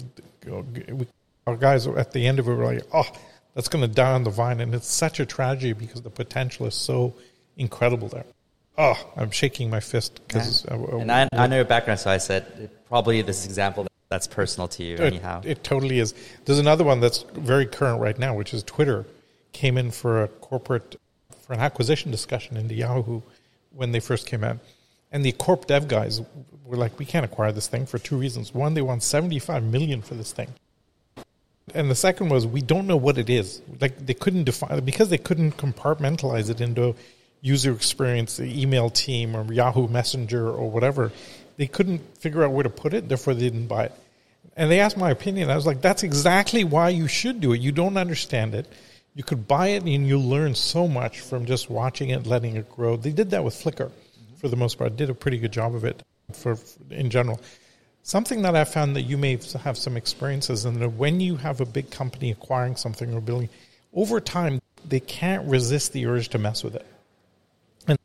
S1: We, our guys at the end of it were like, oh, that's going to die on the vine. And it's such a tragedy because the potential is so incredible there. Oh, I'm shaking my fist. Cause,
S2: yeah.
S1: uh,
S2: and I, I know your background, so I said probably this example that's personal to you
S1: it,
S2: anyhow.
S1: It totally is. There's another one that's very current right now, which is Twitter came in for a corporate, for an acquisition discussion into Yahoo when they first came out. And the corp dev guys were like, we can't acquire this thing for two reasons. One, they want seventy-five million dollars for this thing. And the second was, we don't know what it is. Like they couldn't define, because they couldn't compartmentalize it into user experience, the email team or Yahoo Messenger or whatever. They couldn't figure out where to put it, therefore they didn't buy it. And they asked my opinion. I was like, that's exactly why you should do it. You don't understand it. You could buy it and you'll learn so much from just watching it, letting it grow. They did that with Flickr for the most part. Did a pretty good job of it for, for in general. Something that I found that you may have some experiences in, that when you have a big company acquiring something or building, over time, they can't resist the urge to mess with it. And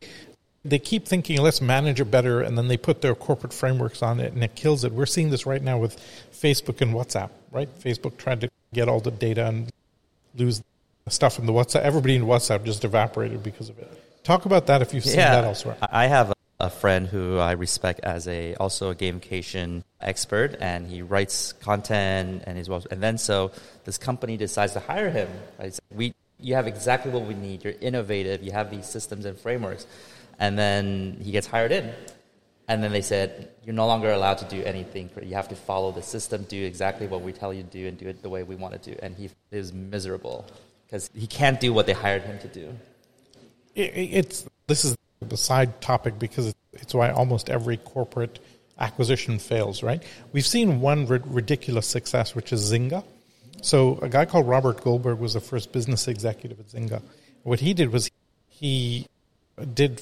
S1: they keep thinking, let's manage it better, and then they put their corporate frameworks on it, and it kills it. We're seeing this right now with Facebook and WhatsApp, right? Facebook tried to get all the data and lose stuff in the WhatsApp. Everybody in WhatsApp just evaporated because of it. Talk about that if you've seen
S2: yeah,
S1: that elsewhere.
S2: I have a, a friend who I respect as a also a gamification expert, and he writes content, and he's well. And then so this company decides to hire him. Right? We you have exactly what we need. You're innovative. You have these systems and frameworks. And then he gets hired in. And then they said, you're no longer allowed to do anything. You have to follow the system, do exactly what we tell you to do, and do it the way we want to do. And he is miserable because he can't do what they hired him to do.
S1: It, it's This is the side topic because it's why almost every corporate acquisition fails, right? We've seen one ri- ridiculous success, which is Zynga. So a guy called Robert Goldberg was the first business executive at Zynga. What he did was he did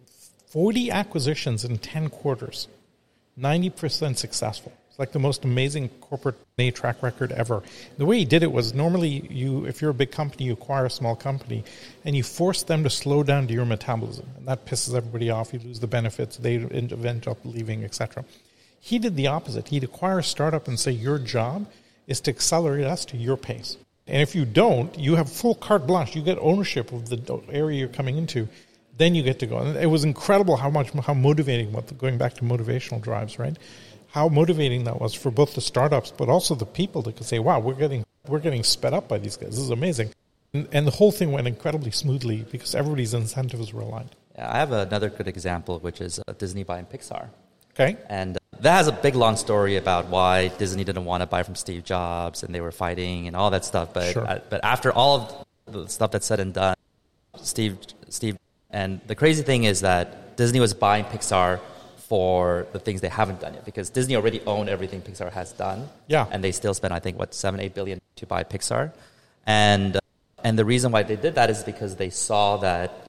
S1: forty acquisitions in ten quarters, ninety percent successful. It's like the most amazing corporate M and A track record ever. The way he did it was normally you, if you're a big company, you acquire a small company and you force them to slow down to your metabolism. And that pisses everybody off. You lose the benefits. They end up leaving, et cetera. He did the opposite. He'd acquire a startup and say, your job is to accelerate us to your pace. And if you don't, you have full carte blanche. You get ownership of the area you're coming into. Then you get to go. And it was incredible how much, how motivating, what going back to motivational drives, right? How motivating that was for both the startups, but also the people that could say, wow, we're getting we're getting sped up by these guys. This is amazing. And, and the whole thing went incredibly smoothly because everybody's incentives were aligned.
S2: Yeah, I have another good example, which is uh, Disney buying Pixar.
S1: Okay.
S2: And uh, that has a big, long story about why Disney didn't want to buy from Steve Jobs, and they were fighting and all that stuff. But
S1: sure.
S2: uh, but after all of the stuff that's said and done, Steve Steve and the crazy thing is that Disney was buying Pixar for the things they haven't done yet, because Disney already owned everything Pixar has done.
S1: Yeah.
S2: And they still spent, I think, what, seven, eight billion to buy Pixar. And uh, and the reason why they did that is because they saw that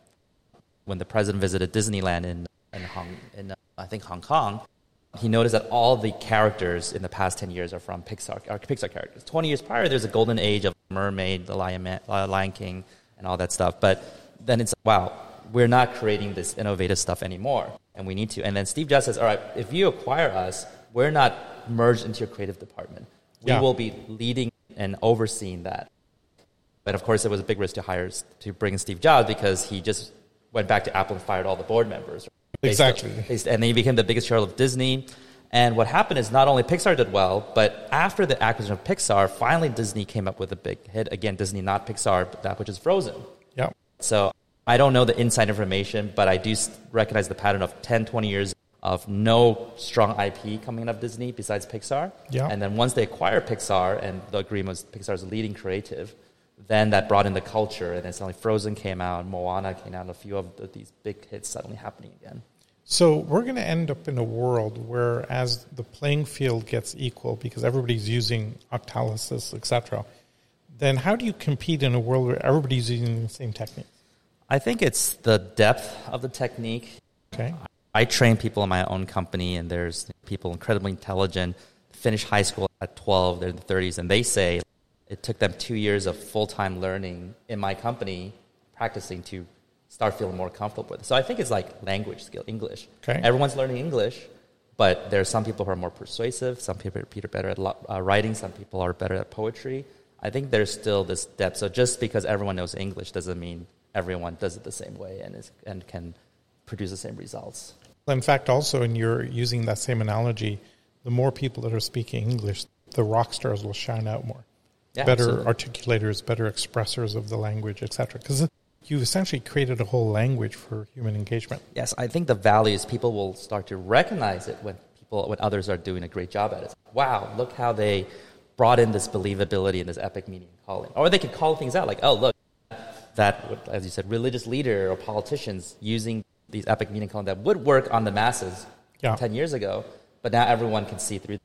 S2: when the president visited Disneyland in in Hong in uh, I think Hong Kong, he noticed that all the characters in the past ten years are from Pixar, are Pixar characters. twenty years prior, there's a golden age of Mermaid, the Lion, Man, uh, Lion King, and all that stuff. But then it's, wow, we're not creating this innovative stuff anymore, and we need to. And then Steve Jobs says, all right, if you acquire us, we're not merged into your creative department. We
S1: yeah.
S2: will be leading and overseeing that. But of course, it was a big risk to hire, to bring in Steve Jobs, because he just went back to Apple and fired all the board members.
S1: Exactly.
S2: Still, and then he became the biggest shareholder of Disney. And what happened is not only Pixar did well, but after the acquisition of Pixar, finally Disney came up with a big hit. Again, Disney, not Pixar, but that which is Frozen.
S1: Yeah.
S2: So I don't know the inside information, but I do recognize the pattern of ten, twenty years of no strong I P coming out of Disney besides Pixar.
S1: Yeah.
S2: And then once they acquired Pixar, and the agreement was Pixar's leading creative, then that brought in the culture, and then suddenly Frozen came out, Moana came out, and a few of the, these big hits suddenly happening again.
S1: So we're going to end up in a world where, as the playing field gets equal, because everybody's using Octalysis, et cetera, then how do you compete in a world where everybody's using the same technique?
S2: I think it's the depth of the technique.
S1: Okay.
S2: I train people in my own company, and there's people incredibly intelligent, finish high school at twelve, they're in their thirties, and they say it took them two years of full-time learning in my company, practicing to start feeling more comfortable with it. So I think it's like language skill, English.
S1: Okay.
S2: Everyone's learning English, but there are some people who are more persuasive, some people are better at uh, writing, some people are better at poetry. I think there's still this depth. So just because everyone knows English doesn't mean everyone does it the same way and is, and can produce the same results.
S1: In fact, also, and you're using that same analogy, the more people that are speaking English, the rock stars will shine out more.
S2: Yeah,
S1: better
S2: absolutely.
S1: articulators, better expressors of the language, et cetera. Because you've essentially created a whole language for human engagement.
S2: Yes, I think the value is people will start to recognize it when people, when others are doing a great job at it. Wow, look how they brought in this believability and this epic meaning and calling. Or they could call things out like, oh, look, that, as you said, religious leader or politicians using these epic meaning calling that would work on the masses
S1: yeah.
S2: ten years ago, but now everyone can see through.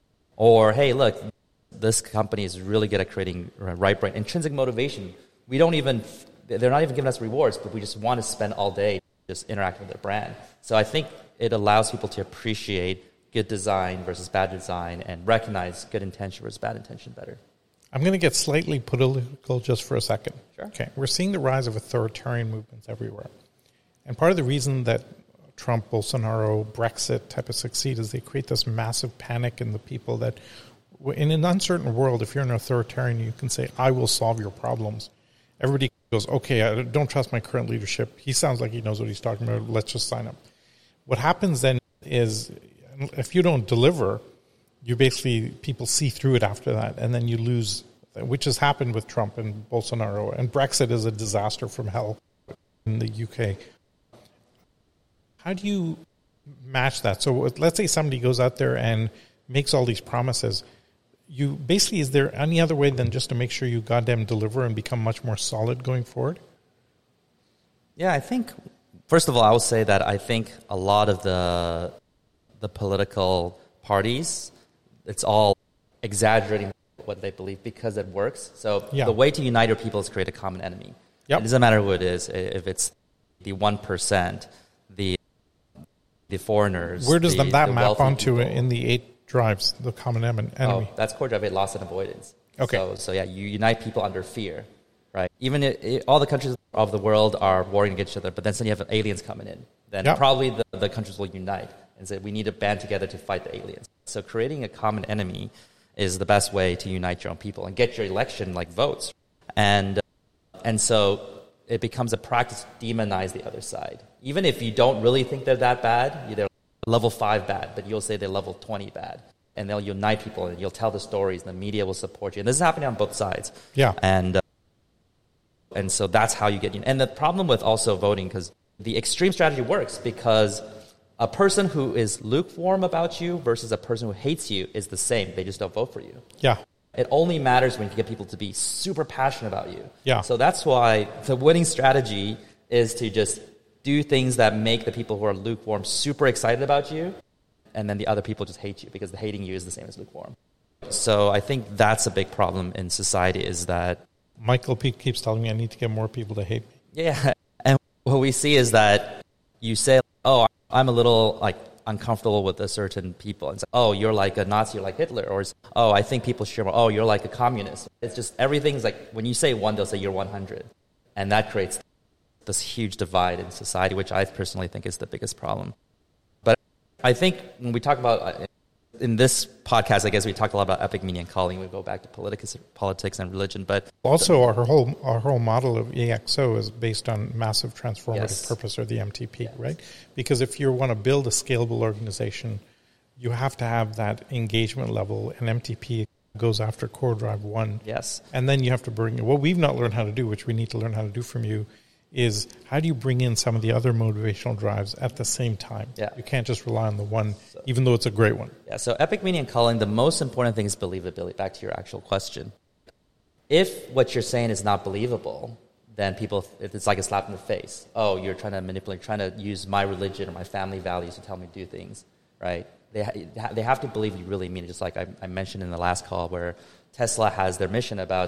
S2: Or, hey, look, this company is really good at creating right brain, intrinsic motivation. We don't even, they're not even giving us rewards, but we just want to spend all day just interacting with their brand. So I think it allows people to appreciate good design versus bad design and recognize good intention versus bad intention better.
S1: I'm going to get slightly political just for a second.
S2: Sure.
S1: Okay. We're seeing the rise of authoritarian movements everywhere. And part of the reason that Trump, Bolsonaro, Brexit type of succeed is they create this massive panic in the people that, in an uncertain world, if you're an authoritarian, you can say, I will solve your problems. Everybody goes, okay, I don't trust my current leadership. He sounds like he knows what he's talking about. Let's just sign up. What happens then is, if you don't deliver, you basically, people see through it after that, and then you lose which has happened with Trump and Bolsonaro, and Brexit is a disaster from hell in the U K. How do you match that? So let's say somebody goes out there and makes all these promises. You basically, is there any other way than just to make sure you goddamn deliver and become much more solid going forward?
S2: Yeah, I think, first of all, I will say that I think a lot of the the political parties, it's all exaggerating what they believe because it works. So yeah. The way to unite your people is create a common enemy. Yep. It doesn't matter who it is. If it's the one percent, the the foreigners.
S1: Where does
S2: the,
S1: that
S2: the
S1: map onto
S2: people.
S1: In the eight drives, the common enemy?
S2: Oh, that's core drive eight, loss and avoidance.
S1: Okay.
S2: So, so yeah, you unite people under fear, right? Even it, it, all the countries of the world are warring against each other, but then suddenly you have aliens coming in. Then yep. probably the, the countries will unite and say, we need to band together to fight the aliens. So creating a common enemy is the best way to unite your own people and get your election like votes. And uh, and so it becomes a practice to demonize the other side. Even if you don't really think they're that bad, they're level five bad, but you'll say they're level twenty bad. And they'll unite people and you'll tell the stories and the media will support you. And this is happening on both sides.
S1: Yeah.
S2: And, uh, and so that's how you get... And the problem with also voting, because the extreme strategy works because a person who is lukewarm about you versus a person who hates you is the same. They just don't vote for you.
S1: Yeah.
S2: It only matters when you get people to be super passionate about you.
S1: Yeah.
S2: So that's why the winning strategy is to just do things that make the people who are lukewarm super excited about you, and then the other people just hate you because the hating you is the same as lukewarm. So I think that's a big problem in society is that...
S1: Michael P. keeps telling me I need to get more people to hate me.
S2: Yeah. And what we see is that you say, oh, I'm a little like uncomfortable with a certain people. And say, oh, you're like a Nazi, you're like Hitler. Or, oh, I think people share more. Oh, you're like a communist. It's just everything's like, when you say one, they'll say you're one hundred. And that creates this huge divide in society, which I personally think is the biggest problem. But I think when we talk about, in this podcast, I guess we talked a lot about epic meaning and calling. We go back to politics, politics and religion. But
S1: also, our whole our whole model of E X O is based on massive transformative
S2: yes.
S1: purpose, or the M T P,
S2: yes.
S1: right? Because if you want to build a scalable organization, you have to have that engagement level, and M T P goes after core drive one.
S2: Yes.
S1: And then you have to bring, what we've not learned how to do, which we need to learn how to do from you, is how do you bring in some of the other motivational drives at the same time?
S2: Yeah.
S1: You can't just rely on the one, so, even though it's a great one.
S2: Yeah, so epic meaning and calling, the most important thing is believability, back to your actual question. If what you're saying is not believable, then people, it's like a slap in the face. Oh, you're trying to manipulate, trying to use my religion or my family values to tell me to do things, right? They, they have to believe you really mean it, just like I, I mentioned in the last call where Tesla has their mission about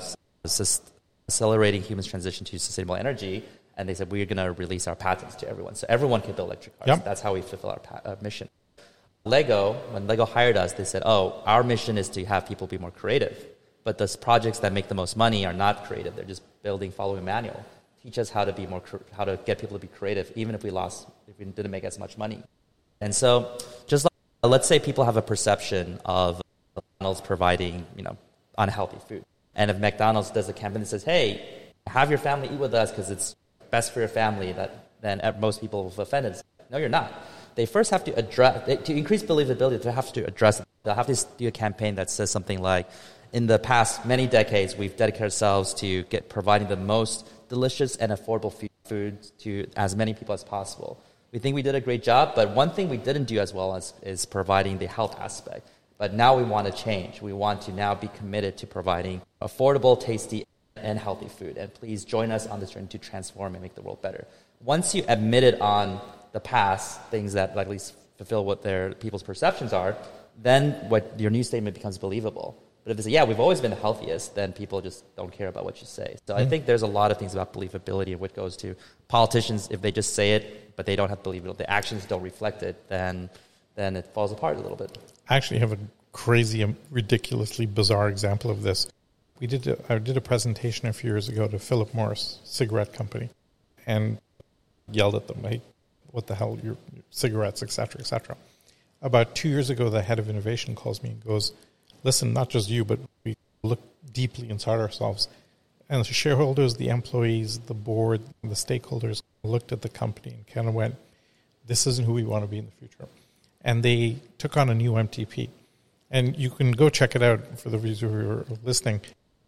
S2: accelerating humans' transition to sustainable energy. And they said, we're going to release our patents to everyone. So everyone can build electric cars.
S1: Yep.
S2: That's how we fulfill our pa- uh, mission. Lego, when Lego hired us, they said, oh, our mission is to have people be more creative. But the projects that make the most money are not creative. They're just building, following a manual. Teach us how to be more, how to get people to be creative, even if we lost, if we didn't make as much money. And so just like, let's say people have a perception of McDonald's providing, you know, unhealthy food. And if McDonald's does a campaign that says, hey, have your family eat with us because it's best for your family, that then most people will be offended. No, you're not. They first have to address, they, to increase believability, they have to address it. They'll have to do a campaign that says something like, in the past many decades, we've dedicated ourselves to get providing the most delicious and affordable food to as many people as possible. We think we did a great job, but one thing we didn't do as well as is providing the health aspect. But now we want to change. We want to now be committed to providing affordable, tasty, and healthy food. And please join us on this journey to transform and make the world better. Once you admit it on the past, things that at least fulfill what their people's perceptions are, then what your new statement becomes believable. But if they say, yeah, we've always been the healthiest, then people just don't care about what you say. So mm-hmm. I think there's a lot of things about believability and what goes to politicians. If they just say it, but they don't have believability, the actions don't reflect it, then then it falls apart a little bit.
S1: I actually have a crazy, ridiculously bizarre example of this. We did a, I did a presentation a few years ago to Philip Morris cigarette company, and yelled at them, "Hey, what the hell? Your cigarettes, et cetera, et cetera." About two years ago, the head of innovation calls me and goes, "Listen, not just you, but we look deeply inside ourselves, and the shareholders, the employees, the board, the stakeholders looked at the company and kind of went, this isn't who we want to be in the future." And they took on a new M T P. And you can go check it out for the viewers who are listening.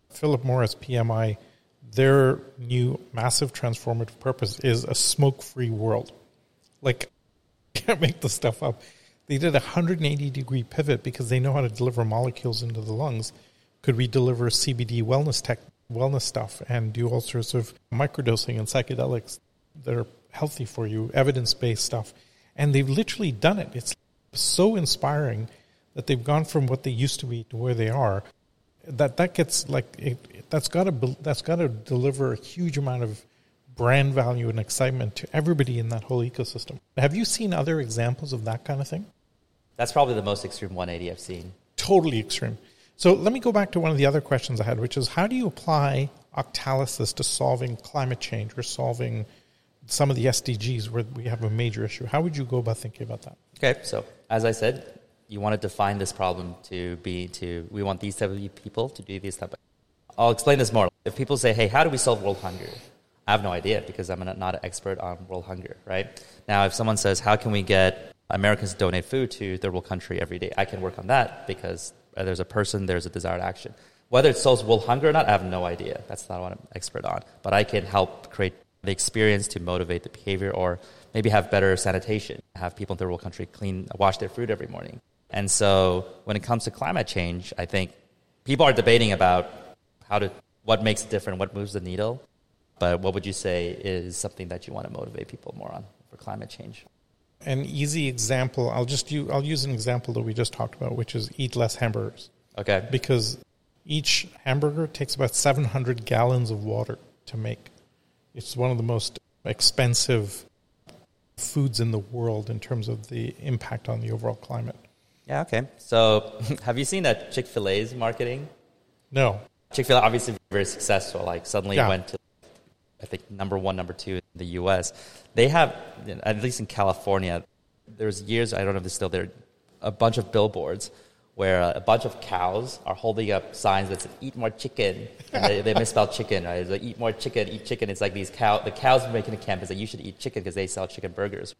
S1: Philip Morris, P M I, their new massive transformative purpose is a smoke-free world. Like, can't make this stuff up. They did a one hundred eighty degree pivot because they know how to deliver molecules into the lungs. Could we deliver C B D wellness tech, wellness stuff and do all sorts of microdosing and psychedelics that are healthy for you, evidence-based stuff? And they've literally done it. It's so inspiring that they've gone from what they used to be to where they are. That that gets like it, it, that's got to that's got to deliver a huge amount of brand value and excitement to everybody in that whole ecosystem. Have you seen other examples of that kind of thing?
S2: That's probably the most extreme one eighty I've seen.
S1: Totally extreme. So let me go back to one of the other questions I had, which is how do you apply Octalysis to solving climate change or solving some of the S D Gs where we have a major issue? How would you go about thinking about that?
S2: Okay, so as I said, you want to define this problem to be to, we want these type of people to do these type of, I'll explain this more. If people say, hey, how do we solve world hunger? I have no idea because I'm not an expert on world hunger, right? Now, if someone says, how can we get Americans to donate food to third world country every day? I can work on that because there's a person, there's a desired action. Whether it solves world hunger or not, I have no idea. That's not what I'm expert on. But I can help create the experience to motivate the behavior, or maybe have better sanitation, have people in third world country clean, wash their fruit every morning. And so when it comes to climate change, I think people are debating about how to, what makes it different, what moves the needle. But what would you say is something that you want to motivate people more on for climate change?
S1: An easy example, I'll just use, I'll use an example that we just talked about, which is eat less hamburgers.
S2: Okay.
S1: Because each hamburger takes about seven hundred gallons of water to make. It's one of the most expensive foods in the world in terms of the impact on the overall climate.
S2: Yeah, okay. So have you seen that Chick-fil-A's marketing?
S1: No.
S2: Chick-fil-A obviously very successful. Like suddenly
S1: yeah.
S2: went to, I think, number one, number two in the U S. They have, at least in California, there's years, I don't know if it's still there, a bunch of billboards where a bunch of cows are holding up signs that say, eat more chicken. And they, they misspelled chicken, right? It's like, eat more chicken, eat chicken. It's like these cow, the cows are making a campaign that you should eat chicken because they sell chicken burgers.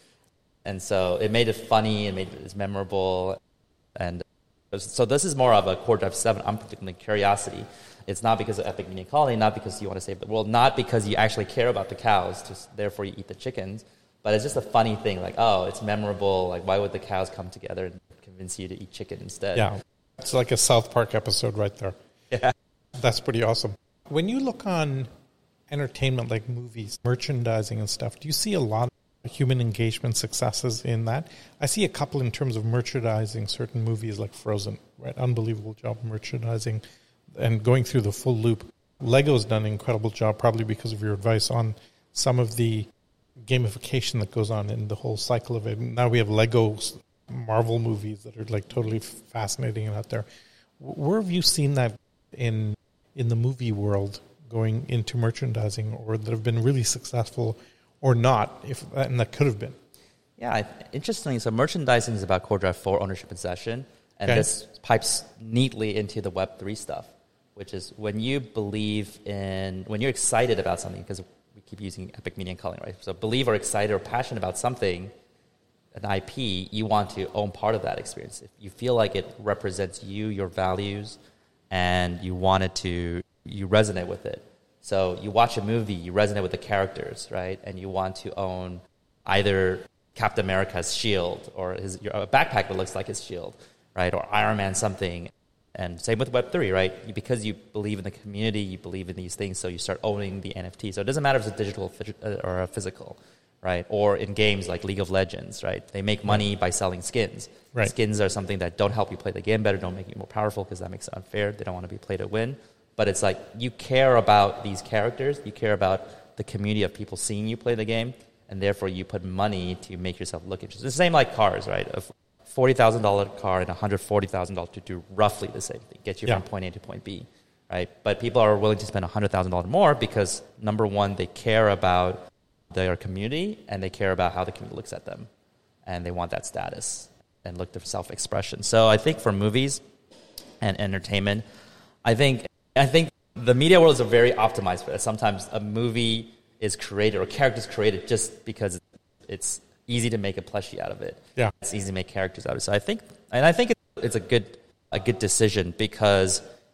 S2: And so it made it funny, it made it memorable. And so this is more of a Core Drive seven unpredictable curiosity. It's not because of Epic Media Colony, not because you want to save the world, not because you actually care about the cows, just therefore you eat the chickens. But it's just a funny thing, like, oh, it's memorable. Like, why would the cows come together and convince you to eat chicken instead?
S1: Yeah, it's like a South Park episode right there.
S2: Yeah.
S1: That's pretty awesome. When you look on entertainment like movies, merchandising and stuff, do you see a lot of human engagement successes in that? I see a couple in terms of merchandising certain movies like Frozen, right? Unbelievable job merchandising and going through the full loop. Lego's done an incredible job, probably because of your advice on some of the gamification that goes on in the whole cycle of it. Now we have Lego Marvel movies that are like totally fascinating and out there. Where have you seen that in in the movie world going into merchandising, or that have been really successful or not, if and that could have been?
S2: Yeah, interestingly, so merchandising is about Core Drive four ownership and session, and
S1: okay.
S2: This pipes neatly into the Web three stuff, which is when you believe in, when you're excited about something, because we keep using Epic Media Colony, right? So believe or excited or passionate about something, an I P, you want to own part of that experience. If you feel like it represents you, your values, and you want it to, you resonate with it. So you watch a movie, you resonate with the characters, right? And you want to own either Captain America's shield or his, a backpack that looks like his shield, right? Or Iron Man something. And same with Web three, right? Because you believe in the community, you believe in these things, so you start owning the N F T. So it doesn't matter if it's a digital or a physical, right? Or in games like League of Legends, right? They make money by selling skins.
S1: Right.
S2: Skins are something that don't help you play the game better, don't make you more powerful because that makes it unfair. They don't want to be played to win. But it's like you care about these characters, you care about the community of people seeing you play the game, and therefore you put money to make yourself look interesting. It's the same like cars, right? A forty thousand dollars car and a one hundred forty thousand dollars to do roughly the same thing, get you
S1: yeah.
S2: from point A to point B, right? But people are willing to spend one hundred thousand dollars more because, number one, they care about their community and they care about how the community looks at them, and they want that status and look for self-expression. So I think for movies and entertainment, I think I think the media world is very optimized for that. Sometimes a movie is created or characters created just because it's easy to make a plushie out of it.
S1: Yeah,
S2: it's easy to make characters out of it. So I think, and I think it's a good a good decision because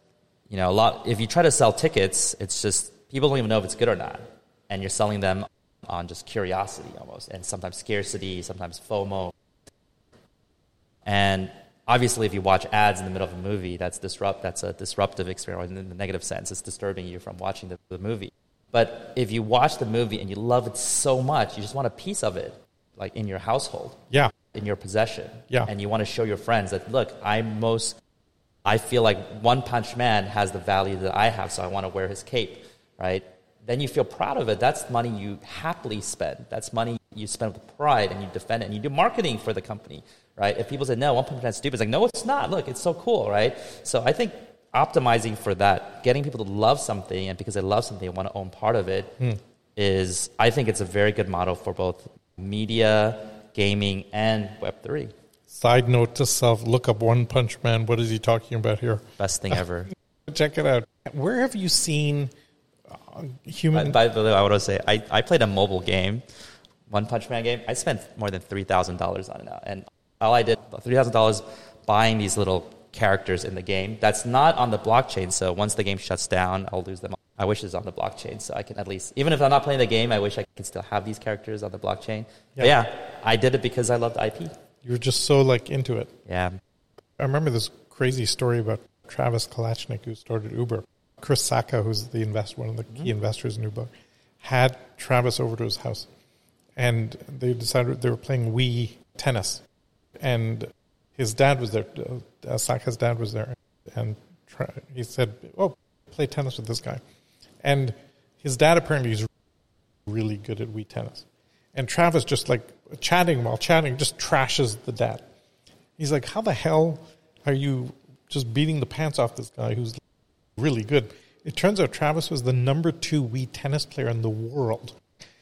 S2: you know, a lot, if you try to sell tickets, it's just, people don't even know if it's good or not. And you're selling them on just curiosity almost, and sometimes scarcity, sometimes FOMO. And obviously, if you watch ads in the middle of a movie, that's disrupt. That's a disruptive experience in the negative sense. It's disturbing you from watching the, the movie. But if you watch the movie and you love it so much, you just want a piece of it, like in your household,
S1: yeah,
S2: in your possession,
S1: yeah,
S2: and you want to show your friends that, look, I'm most, I feel like One Punch Man has the value that I have, so I want to wear his cape, right? Then you feel proud of it. That's money you happily spend. That's money you spend with pride, and you defend it, and you do marketing for the company, right? If people say, no, One Punch Man's stupid, it's like, no, it's not. Look, it's so cool, right? So I think optimizing for that, getting people to love something, and because they love something, they want to own part of it, mm. is, I think it's a very good model for both media, gaming, and Web three.
S1: Side note to self, look up One Punch Man. What is he talking about here?
S2: Best thing ever.
S1: Check it out. Where have you seen uh, human...
S2: By, by the way, I want to say, I, I played a mobile game, One Punch Man game. I spent more than three thousand dollars on it now. And all I did, three thousand dollars buying these little characters in the game. That's not on the blockchain, so once the game shuts down, I'll lose them. I wish it's on the blockchain, so I can at least, even if I'm not playing the game, I wish I could still have these characters on the blockchain. Yeah, but yeah, I did it because I loved I P.
S1: You were just so like into it.
S2: Yeah.
S1: I remember this crazy story about Travis Kalachnik, who started Uber. Chris Sacca, who's the invest one of the key mm-hmm. investors in Uber, had Travis over to his house, and they decided they were playing Wii tennis, and his dad was there. Uh, Sacca's dad was there, and tra- he said, "Oh, play tennis with this guy." And his dad apparently is really good at Wii tennis, and Travis just like chatting while chatting just trashes the dad. He's like, "How the hell are you just beating the pants off this guy who's really good?" It turns out Travis was the number two Wii tennis player in the world,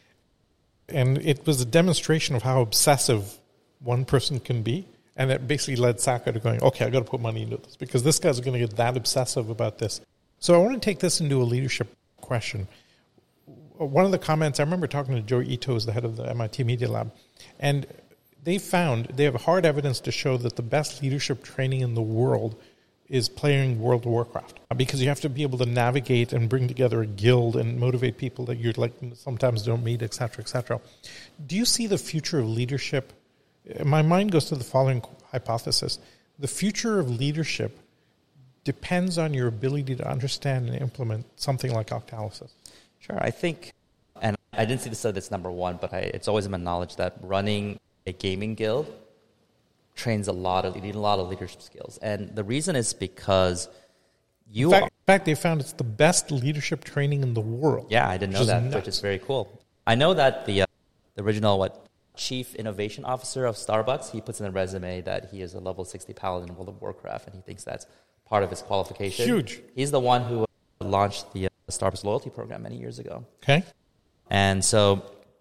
S1: and it was a demonstration of how obsessive one person can be. And it basically led Sacca to going, okay, I got to put money into this because this guy's going to get that obsessive about this. So I want to take this into a leadership question. One of the comments, I remember talking to Joe Ito, who's the head of the M I T Media Lab, and they found, they have hard evidence to show that the best leadership training in the world is playing World of Warcraft, because you have to be able to navigate and bring together a guild and motivate people that you like sometimes don't meet, et cetera, et cetera. Do you see the future of leadership? My mind goes to the following hypothesis. The future of leadership depends on your ability to understand and implement something like Octalysis.
S2: Sure, I think, and I didn't see this as number one, but I, it's always in my knowledge that running a gaming guild trains a lot of, you need a lot of leadership skills. And the reason is because you
S1: in fact,
S2: are...
S1: In fact, they found it's the best leadership training in the world.
S2: Yeah, I didn't know that, nuts. Which is very cool. I know that the, uh, the original, what, Chief Innovation Officer of Starbucks, he puts in a resume that he is a level sixty paladin in World of Warcraft, and he thinks that's part of his qualification.
S1: Huge.
S2: He's the one who launched the uh, Starbucks loyalty program many years ago.
S1: Okay.
S2: And so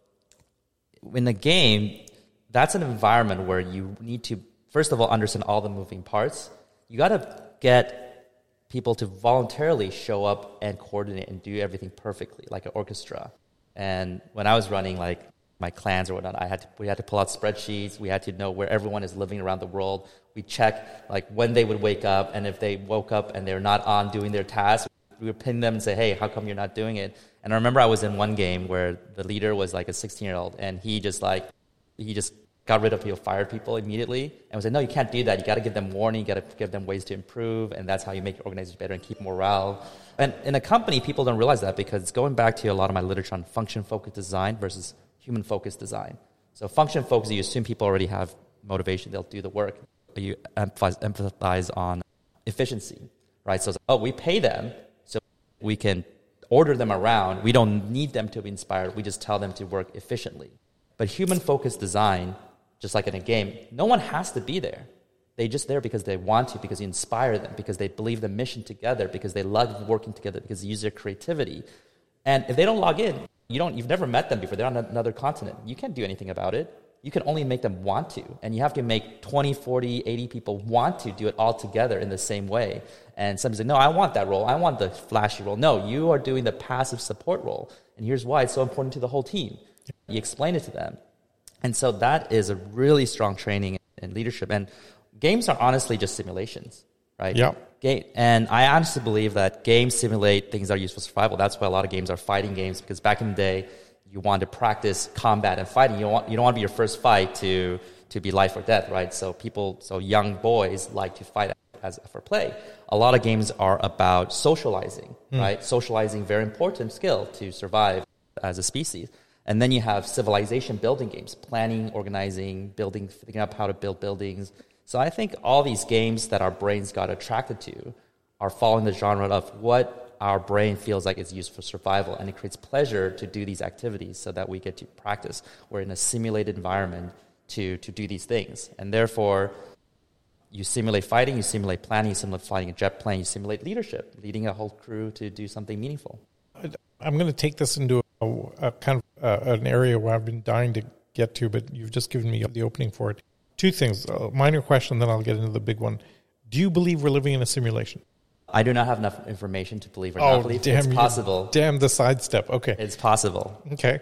S2: in the game, that's an environment where you need to, first of all, understand all the moving parts. You got to get people to voluntarily show up and coordinate and do everything perfectly, like an orchestra. And when I was running, like, my clans or whatnot, I had to, we had to pull out spreadsheets. We had to know where everyone is living around the world. We check like when they would wake up, and if they woke up and they're not on doing their tasks, we would ping them and say, hey, how come you're not doing it? And I remember I was in one game where the leader was like a sixteen-year-old, and he just like, he just got rid of people, fired people immediately, and was like, no, you can't do that. You got to give them warning. You got to give them ways to improve, and that's how you make your organization better and keep morale. And in a company, people don't realize that, because it's going back to a lot of my literature on function-focused design versus human-focused design. So function-focused, you assume people already have motivation, they'll do the work. But you emphasize, emphasize on efficiency, right? So, it's like, oh, we pay them so we can order them around. We don't need them to be inspired. We just tell them to work efficiently. But human-focused design, just like in a game, no one has to be there. They're just there because they want to, because you inspire them, because they believe the mission together, because they love working together, because they use their creativity. And if they don't log in, You don't, you've never met them before. They're on another continent. You can't do anything about it. You can only make them want to. And you have to make twenty, forty, eighty people want to do it all together in the same way. And some say, no, I want that role. I want the flashy role. No, you are doing the passive support role. And here's why it's so important to the whole team. You explain it to them. And so that is a really strong training in leadership. And games are honestly just simulations, right?
S1: Yeah.
S2: Game, and I honestly believe that games simulate things that are used for survival. That's why a lot of games are fighting games, because back in the day, you wanted to practice combat and fighting. You don't want, you don't want to be your first fight to to be life or death, right? So people, so young boys like to fight as for play. A lot of games are about socializing, mm. right? Socializing, very important skill to survive as a species. And then you have civilization building games, planning, organizing, building, figuring out how to build buildings. So I think all these games that our brains got attracted to are following the genre of what our brain feels like is used for survival, and it creates pleasure to do these activities so that we get to practice. We're in a simulated environment to, to do these things. And therefore, you simulate fighting, you simulate planning, you simulate flying a jet plane, you simulate leadership, leading a whole crew to do something meaningful.
S1: I'm going to take this into a, a kind of uh, an area where I've been dying to get to, but you've just given me the opening for it. Two things, a minor question, then I'll get into the big one. Do you believe we're living in a simulation?
S2: I do not have enough information to believe or
S1: oh,
S2: not believe.
S1: Damn
S2: it's
S1: you,
S2: possible.
S1: Damn the sidestep. Okay.
S2: It's possible.
S1: Okay.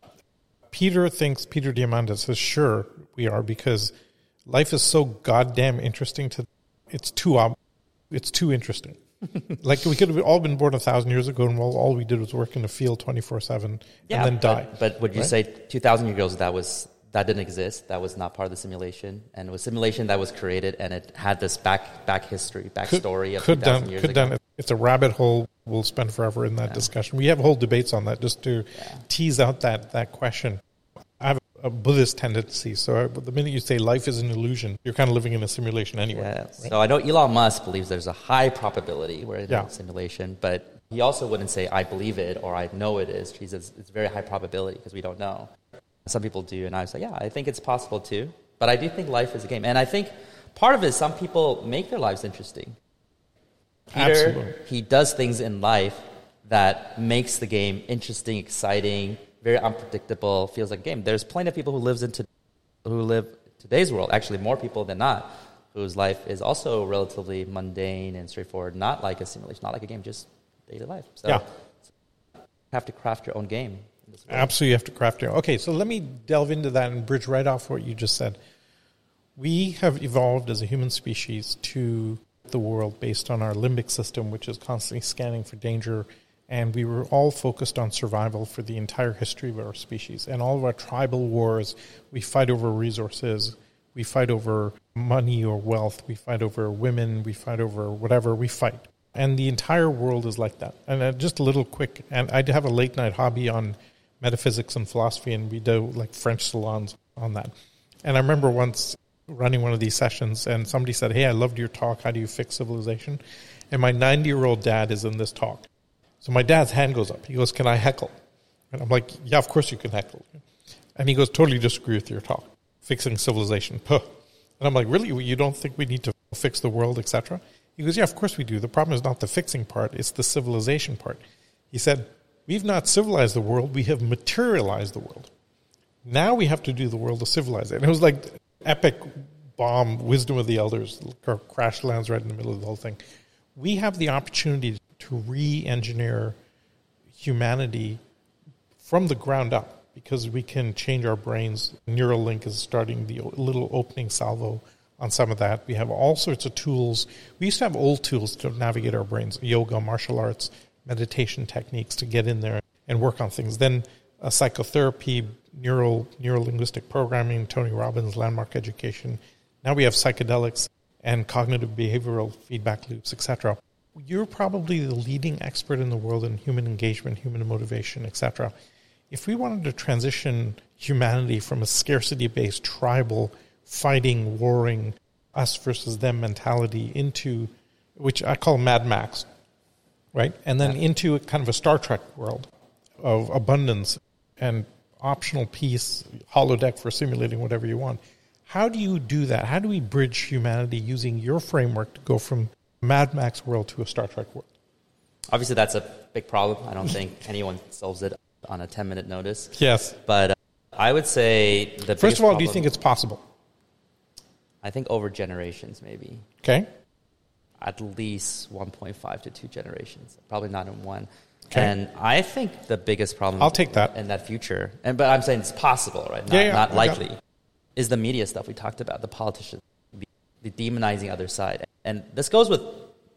S1: Peter thinks, Peter Diamandis says, sure, we are, because life is so goddamn interesting to, it's too, ob- it's too interesting. Like we could have all been born a thousand years ago, and all, all we did was work in the field twenty-four seven
S2: yeah,
S1: and then
S2: but,
S1: die.
S2: But would you
S1: right?
S2: say two thousand years ago that was that didn't exist? That was not part of the simulation, and it was simulation that was created, and it had this back back history, backstory of
S1: could
S2: two thousand
S1: done,
S2: years
S1: could
S2: ago.
S1: Done. It's a rabbit hole. We'll spend forever in that yeah. discussion. We have whole debates on that just to yeah. tease out that that question. I have a Buddhist tendency, so the minute you say life is an illusion, you're kind of living in a simulation anyway.
S2: Yeah.
S1: Right?
S2: So I know Elon Musk believes there's a high probability we're in
S1: yeah.
S2: a simulation, but he also wouldn't say I believe it or I know it is. He says it's very high probability because we don't know. Some people do, and I say, yeah, I think it's possible too. But I do think life is a game, and I think part of it is some people make their lives interesting. Peter,
S1: Absolutely.
S2: He does things in life that makes the game interesting, exciting, very unpredictable, feels like a game. There's plenty of people who lives into who live today's world, actually more people than not, whose life is also relatively mundane and straightforward, not like a simulation, not like a game, just daily life. So
S1: yeah.
S2: you have to craft your own game.
S1: Absolutely, you have to craft your own. Okay, so let me delve into that and bridge right off what you just said. We have evolved as a human species to the world based on our limbic system, which is constantly scanning for danger. And we were all focused on survival for the entire history of our species. And all of our tribal wars, we fight over resources, we fight over money or wealth, we fight over women, we fight over whatever, we fight. And the entire world is like that. And uh, just a little quick, and I have a late night hobby on metaphysics and philosophy, and we do like French salons on that. And I remember once running one of these sessions, and somebody said, hey, I loved your talk, how do you fix civilization? And my ninety-year-old dad is in this talk. So my dad's hand goes up. He goes, can I heckle? And I'm like, yeah, of course you can heckle. And he goes, totally disagree with your talk. Fixing civilization. Puh. And I'm like, really? You don't think we need to fix the world, et cetera? He goes, yeah, of course we do. The problem is not the fixing part. It's the civilization part. He said, we've not civilized the world. We have materialized the world. Now we have to do the world to civilize it. And it was like epic bomb, wisdom of the elders, crash lands right in the middle of the whole thing. We have the opportunity to re-engineer humanity from the ground up because we can change our brains. Neuralink is starting the little opening salvo on some of that. We have all sorts of tools. We used to have old tools to navigate our brains, yoga, martial arts, meditation techniques to get in there and work on things. Then uh, psychotherapy, neural neuro-linguistic programming, Tony Robbins, landmark education. Now we have psychedelics and cognitive behavioral feedback loops, et cetera. You're probably the leading expert in the world in human engagement, human motivation, et cetera. If we wanted to transition humanity from a scarcity-based, tribal, fighting, warring, us versus them mentality into, which I call Mad Max, right? And then yeah. into a kind of a Star Trek world of abundance and optional peace, holodeck for simulating whatever you want. How do you do that? How do we bridge humanity using your framework to go from Mad Max world to a Star Trek world?
S2: Obviously, that's a big problem. I don't think anyone solves it on a ten-minute notice.
S1: Yes.
S2: But uh, I would say the
S1: First of all,
S2: problem,
S1: do you think it's possible?
S2: I think over generations, maybe.
S1: Okay.
S2: At least one point five to two generations. Probably not in one.
S1: Okay.
S2: And I think the biggest problem
S1: I'll take that.
S2: in that future, and but I'm saying it's possible, right? Not,
S1: yeah, yeah,
S2: not likely, is the media stuff we talked about, the politicians, the, the demonizing other side. And this goes with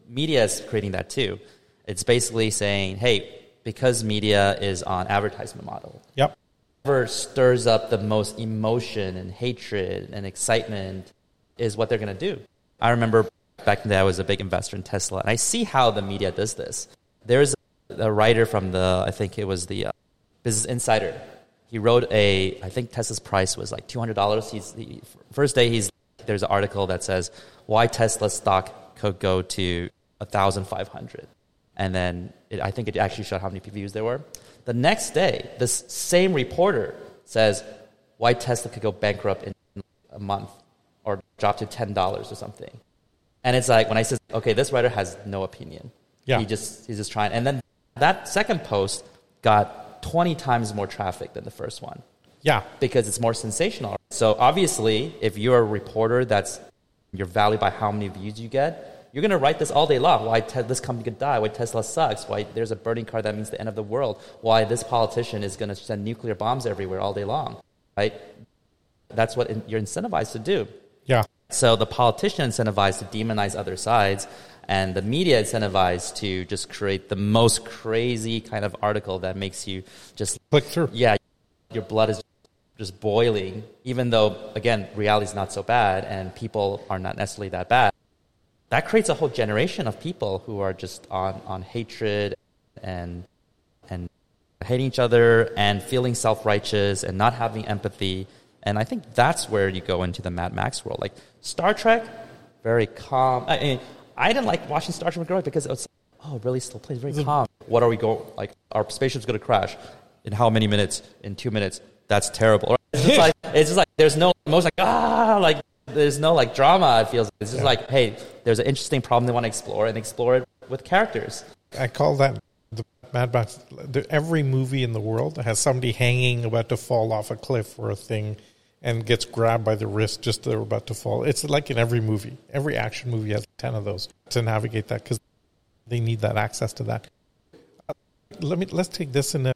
S2: media is creating that too. It's basically saying, hey, because media is on advertisement model.
S1: Yep.
S2: Whatever stirs up the most emotion and hatred and excitement is what they're going to do. I remember back in the day, I was a big investor in Tesla, and I see how the media does this. There's a writer from the, I think it was the uh, Business Insider. He wrote a, I think Tesla's price was like two hundred dollars. He's he, first day, he's there's an article that says why Tesla stock could go to one thousand five hundred. And then it, I think it actually showed how many views there were. The next day, this same reporter says why Tesla could go bankrupt in a month or drop to ten dollars or something. And it's like, when I said, okay, this writer has no opinion.
S1: Yeah.
S2: He just, he's just trying. And then that second post got twenty times more traffic than the first one.
S1: Yeah.
S2: Because it's more sensational. So obviously, if you're a reporter that's, you're valued by how many views you get, you're going to write this all day long. Why te- this company could die, why Tesla sucks, why there's a burning car that means the end of the world, why this politician is going to send nuclear bombs everywhere all day long, right? That's what in, you're incentivized to do.
S1: Yeah.
S2: So the politician incentivized to demonize other sides, and the media incentivized to just create the most crazy kind of article that makes you just
S1: click through.
S2: Yeah, your blood is just boiling, even though, again, reality is not so bad and people are not necessarily that bad. That creates a whole generation of people who are just on, on hatred and and hating each other and feeling self-righteous and not having empathy. And I think that's where you go into the Mad Max world. Like Star Trek, very calm. I mean, I didn't like watching Star Trek growing up because it was, oh, it really still plays very calm. What are we going, like, our spaceship's going to crash in how many minutes? In two minutes. That's terrible. It's just like, it's just like there's no emotion, like, ah, like, there's no, like, drama, it feels. It's just yeah. like, hey, there's an interesting problem they want to explore and explore it with characters.
S1: I call that the Mad Max. Every movie in the world has somebody hanging about to fall off a cliff or a thing and gets grabbed by the wrist just as they're about to fall. It's like in every movie. Every action movie has ten of those to navigate that because they need that access to that. Uh, let me let's take this in a,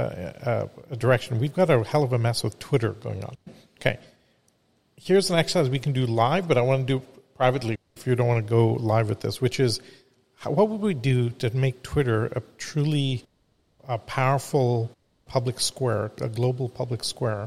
S1: a, a direction. We've got a hell of a mess with Twitter going on. Okay, here's an exercise we can do live, but I want to do privately if you don't want to go live with this, which is how, what would we do to make Twitter a truly uh, powerful public square, a global public square,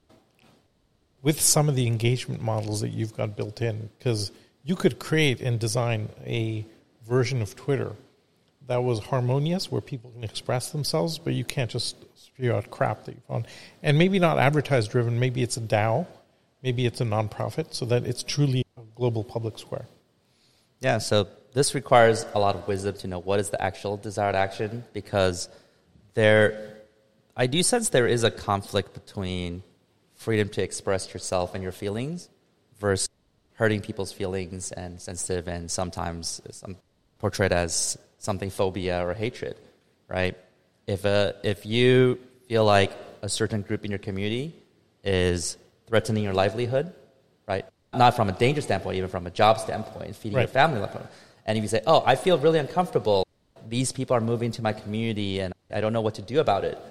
S1: with some of the engagement models that you've got built in? Because you could create and design a version of Twitter that was harmonious, where people can express themselves, but you can't just spew out crap that you found. And maybe not advertise-driven. Maybe it's a DAO. Maybe it's a nonprofit, so that it's truly a global public square.
S2: Yeah, so this requires a lot of wisdom to know what is the actual desired action, because there, I do sense there is a conflict between freedom to express yourself and your feelings versus hurting people's feelings and sensitive and sometimes some portrayed as something phobia or hatred, right? If a, if you feel like a certain group in your community is threatening your livelihood, right? Not from a danger standpoint, even from a job standpoint, feeding
S1: right.
S2: your family. And if you say, oh, I feel really uncomfortable, these people are moving to my community and I don't know what to do about it,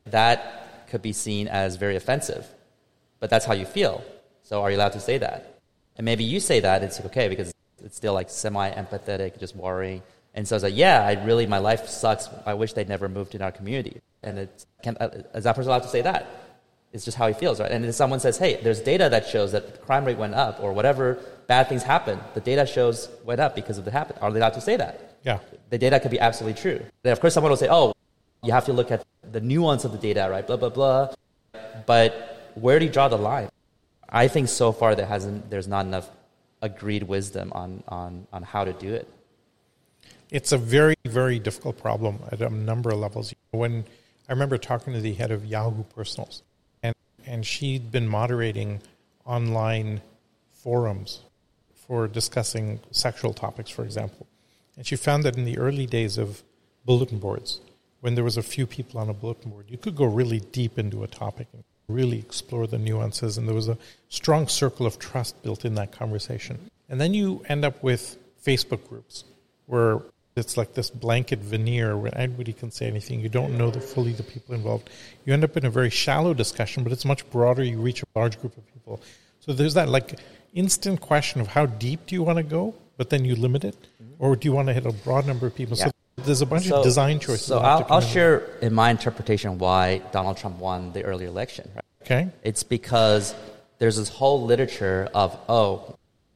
S2: that could be seen as very offensive. But that's how you feel. So are you allowed to say that? And maybe you say that, it's okay because it's still like semi-empathetic, just worrying. And so it's like, yeah, I really, my life sucks. I wish they'd never moved in our community. And it's, can, is that person allowed to say that? It's just how he feels, right? And if someone says, hey, there's data that shows that the crime rate went up or whatever bad things happened, the data shows went up because of the happen. Are they allowed to say that?
S1: Yeah. The
S2: data could be absolutely true. Then of course someone will say, oh, you have to look at the nuance of the data, right? Blah, blah, blah. But where do you draw the line? I think so far there hasn't, there's not enough agreed wisdom on, on, on how to do it.
S1: It's a very, very difficult problem at a number of levels. When I remember talking to the head of Yahoo Personals, and, and she'd been moderating online forums for discussing sexual topics, for example. And she found that in the early days of bulletin boards, when there was a few people on a bulletin board, you could go really deep into a topic and really explore the nuances, and there was a strong circle of trust built in that conversation. And then you end up with Facebook groups where it's like this blanket veneer where anybody can say anything. You don't know the, fully the people involved. You end up in a very shallow discussion, but it's much broader. You reach a large group of people. So there's that like instant question of how deep do you want to go
S3: but then you limit it? Or do you want to hit a broad number of people?
S2: Yeah.
S3: So there's a bunch
S2: so,
S3: of design choices.
S2: So I'll, I'll share in my interpretation why Donald Trump won the early election. Right?
S3: Okay.
S2: It's because there's this whole literature of, oh,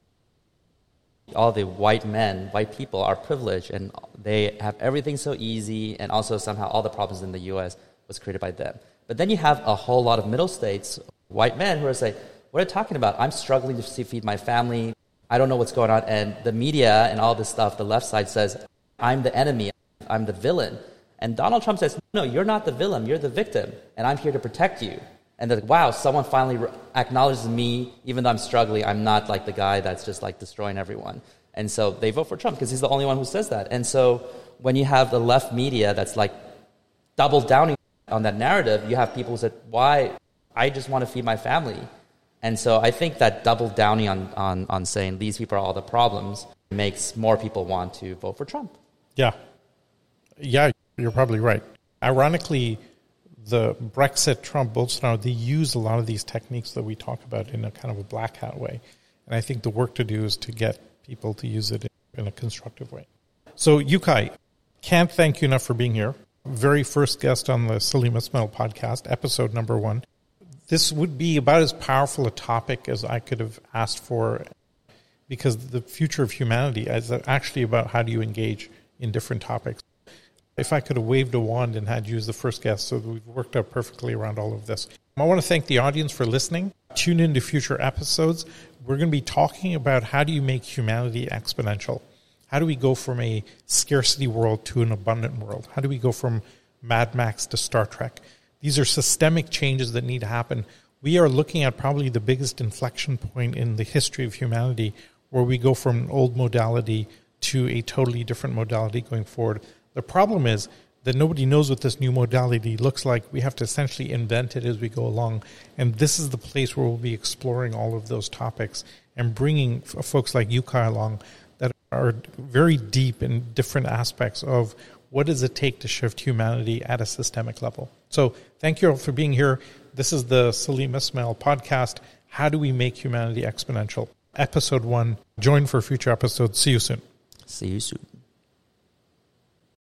S2: all the white men, white people are privileged and they have everything so easy, and also somehow all the problems in the U S was created by them. But then you have a whole lot of middle states, white men who are saying, what are you talking about? I'm struggling to feed my family. I don't know what's going on. And the media and all this stuff, the left side says, I'm the enemy. I'm the villain. And Donald Trump says, no, you're not the villain. You're the victim. And I'm here to protect you. And they're like, wow, someone finally re- acknowledges me. Even though I'm struggling, I'm not like the guy that's just like destroying everyone. And so they vote for Trump because he's the only one who says that. And so when you have the left media that's like double downing on that narrative, you have people who said, why? I just want to feed my family. And so I think that double downing on, on, on saying these people are all the problems makes more people want to vote for Trump.
S3: Yeah. Yeah, you're probably right. Ironically, the Brexit, Trump, Bolsonaro, they use a lot of these techniques that we talk about in a kind of a black hat way. And I think the work to do is to get people to use it in a constructive way. So, Yukai, can't thank you enough for being here. Very first guest on the Salim Ismail podcast, episode number one. This would be about as powerful a topic as I could have asked for, because the future of humanity is actually about how do you engage in different topics. If I could have waved a wand and had you as the first guest, so we've worked out perfectly around all of this. I want to thank the audience for listening. Tune in to future episodes. We're going to be talking about how do you make humanity exponential? How do we go from a scarcity world to an abundant world? How do we go from Mad Max to Star Trek? These are systemic changes that need to happen. We are looking at probably the biggest inflection point in the history of humanity, where we go from an old modality to a totally different modality going forward. The problem is that nobody knows what this new modality looks like. We have to essentially invent it as we go along. And this is the place where we'll be exploring all of those topics and bringing folks like Yukai along that are very deep in different aspects of what does it take to shift humanity at a systemic level. So thank you all for being here. This is the Salim Ismail podcast. How do we make humanity exponential? Episode one. Join for future episodes. See you soon.
S2: See you soon.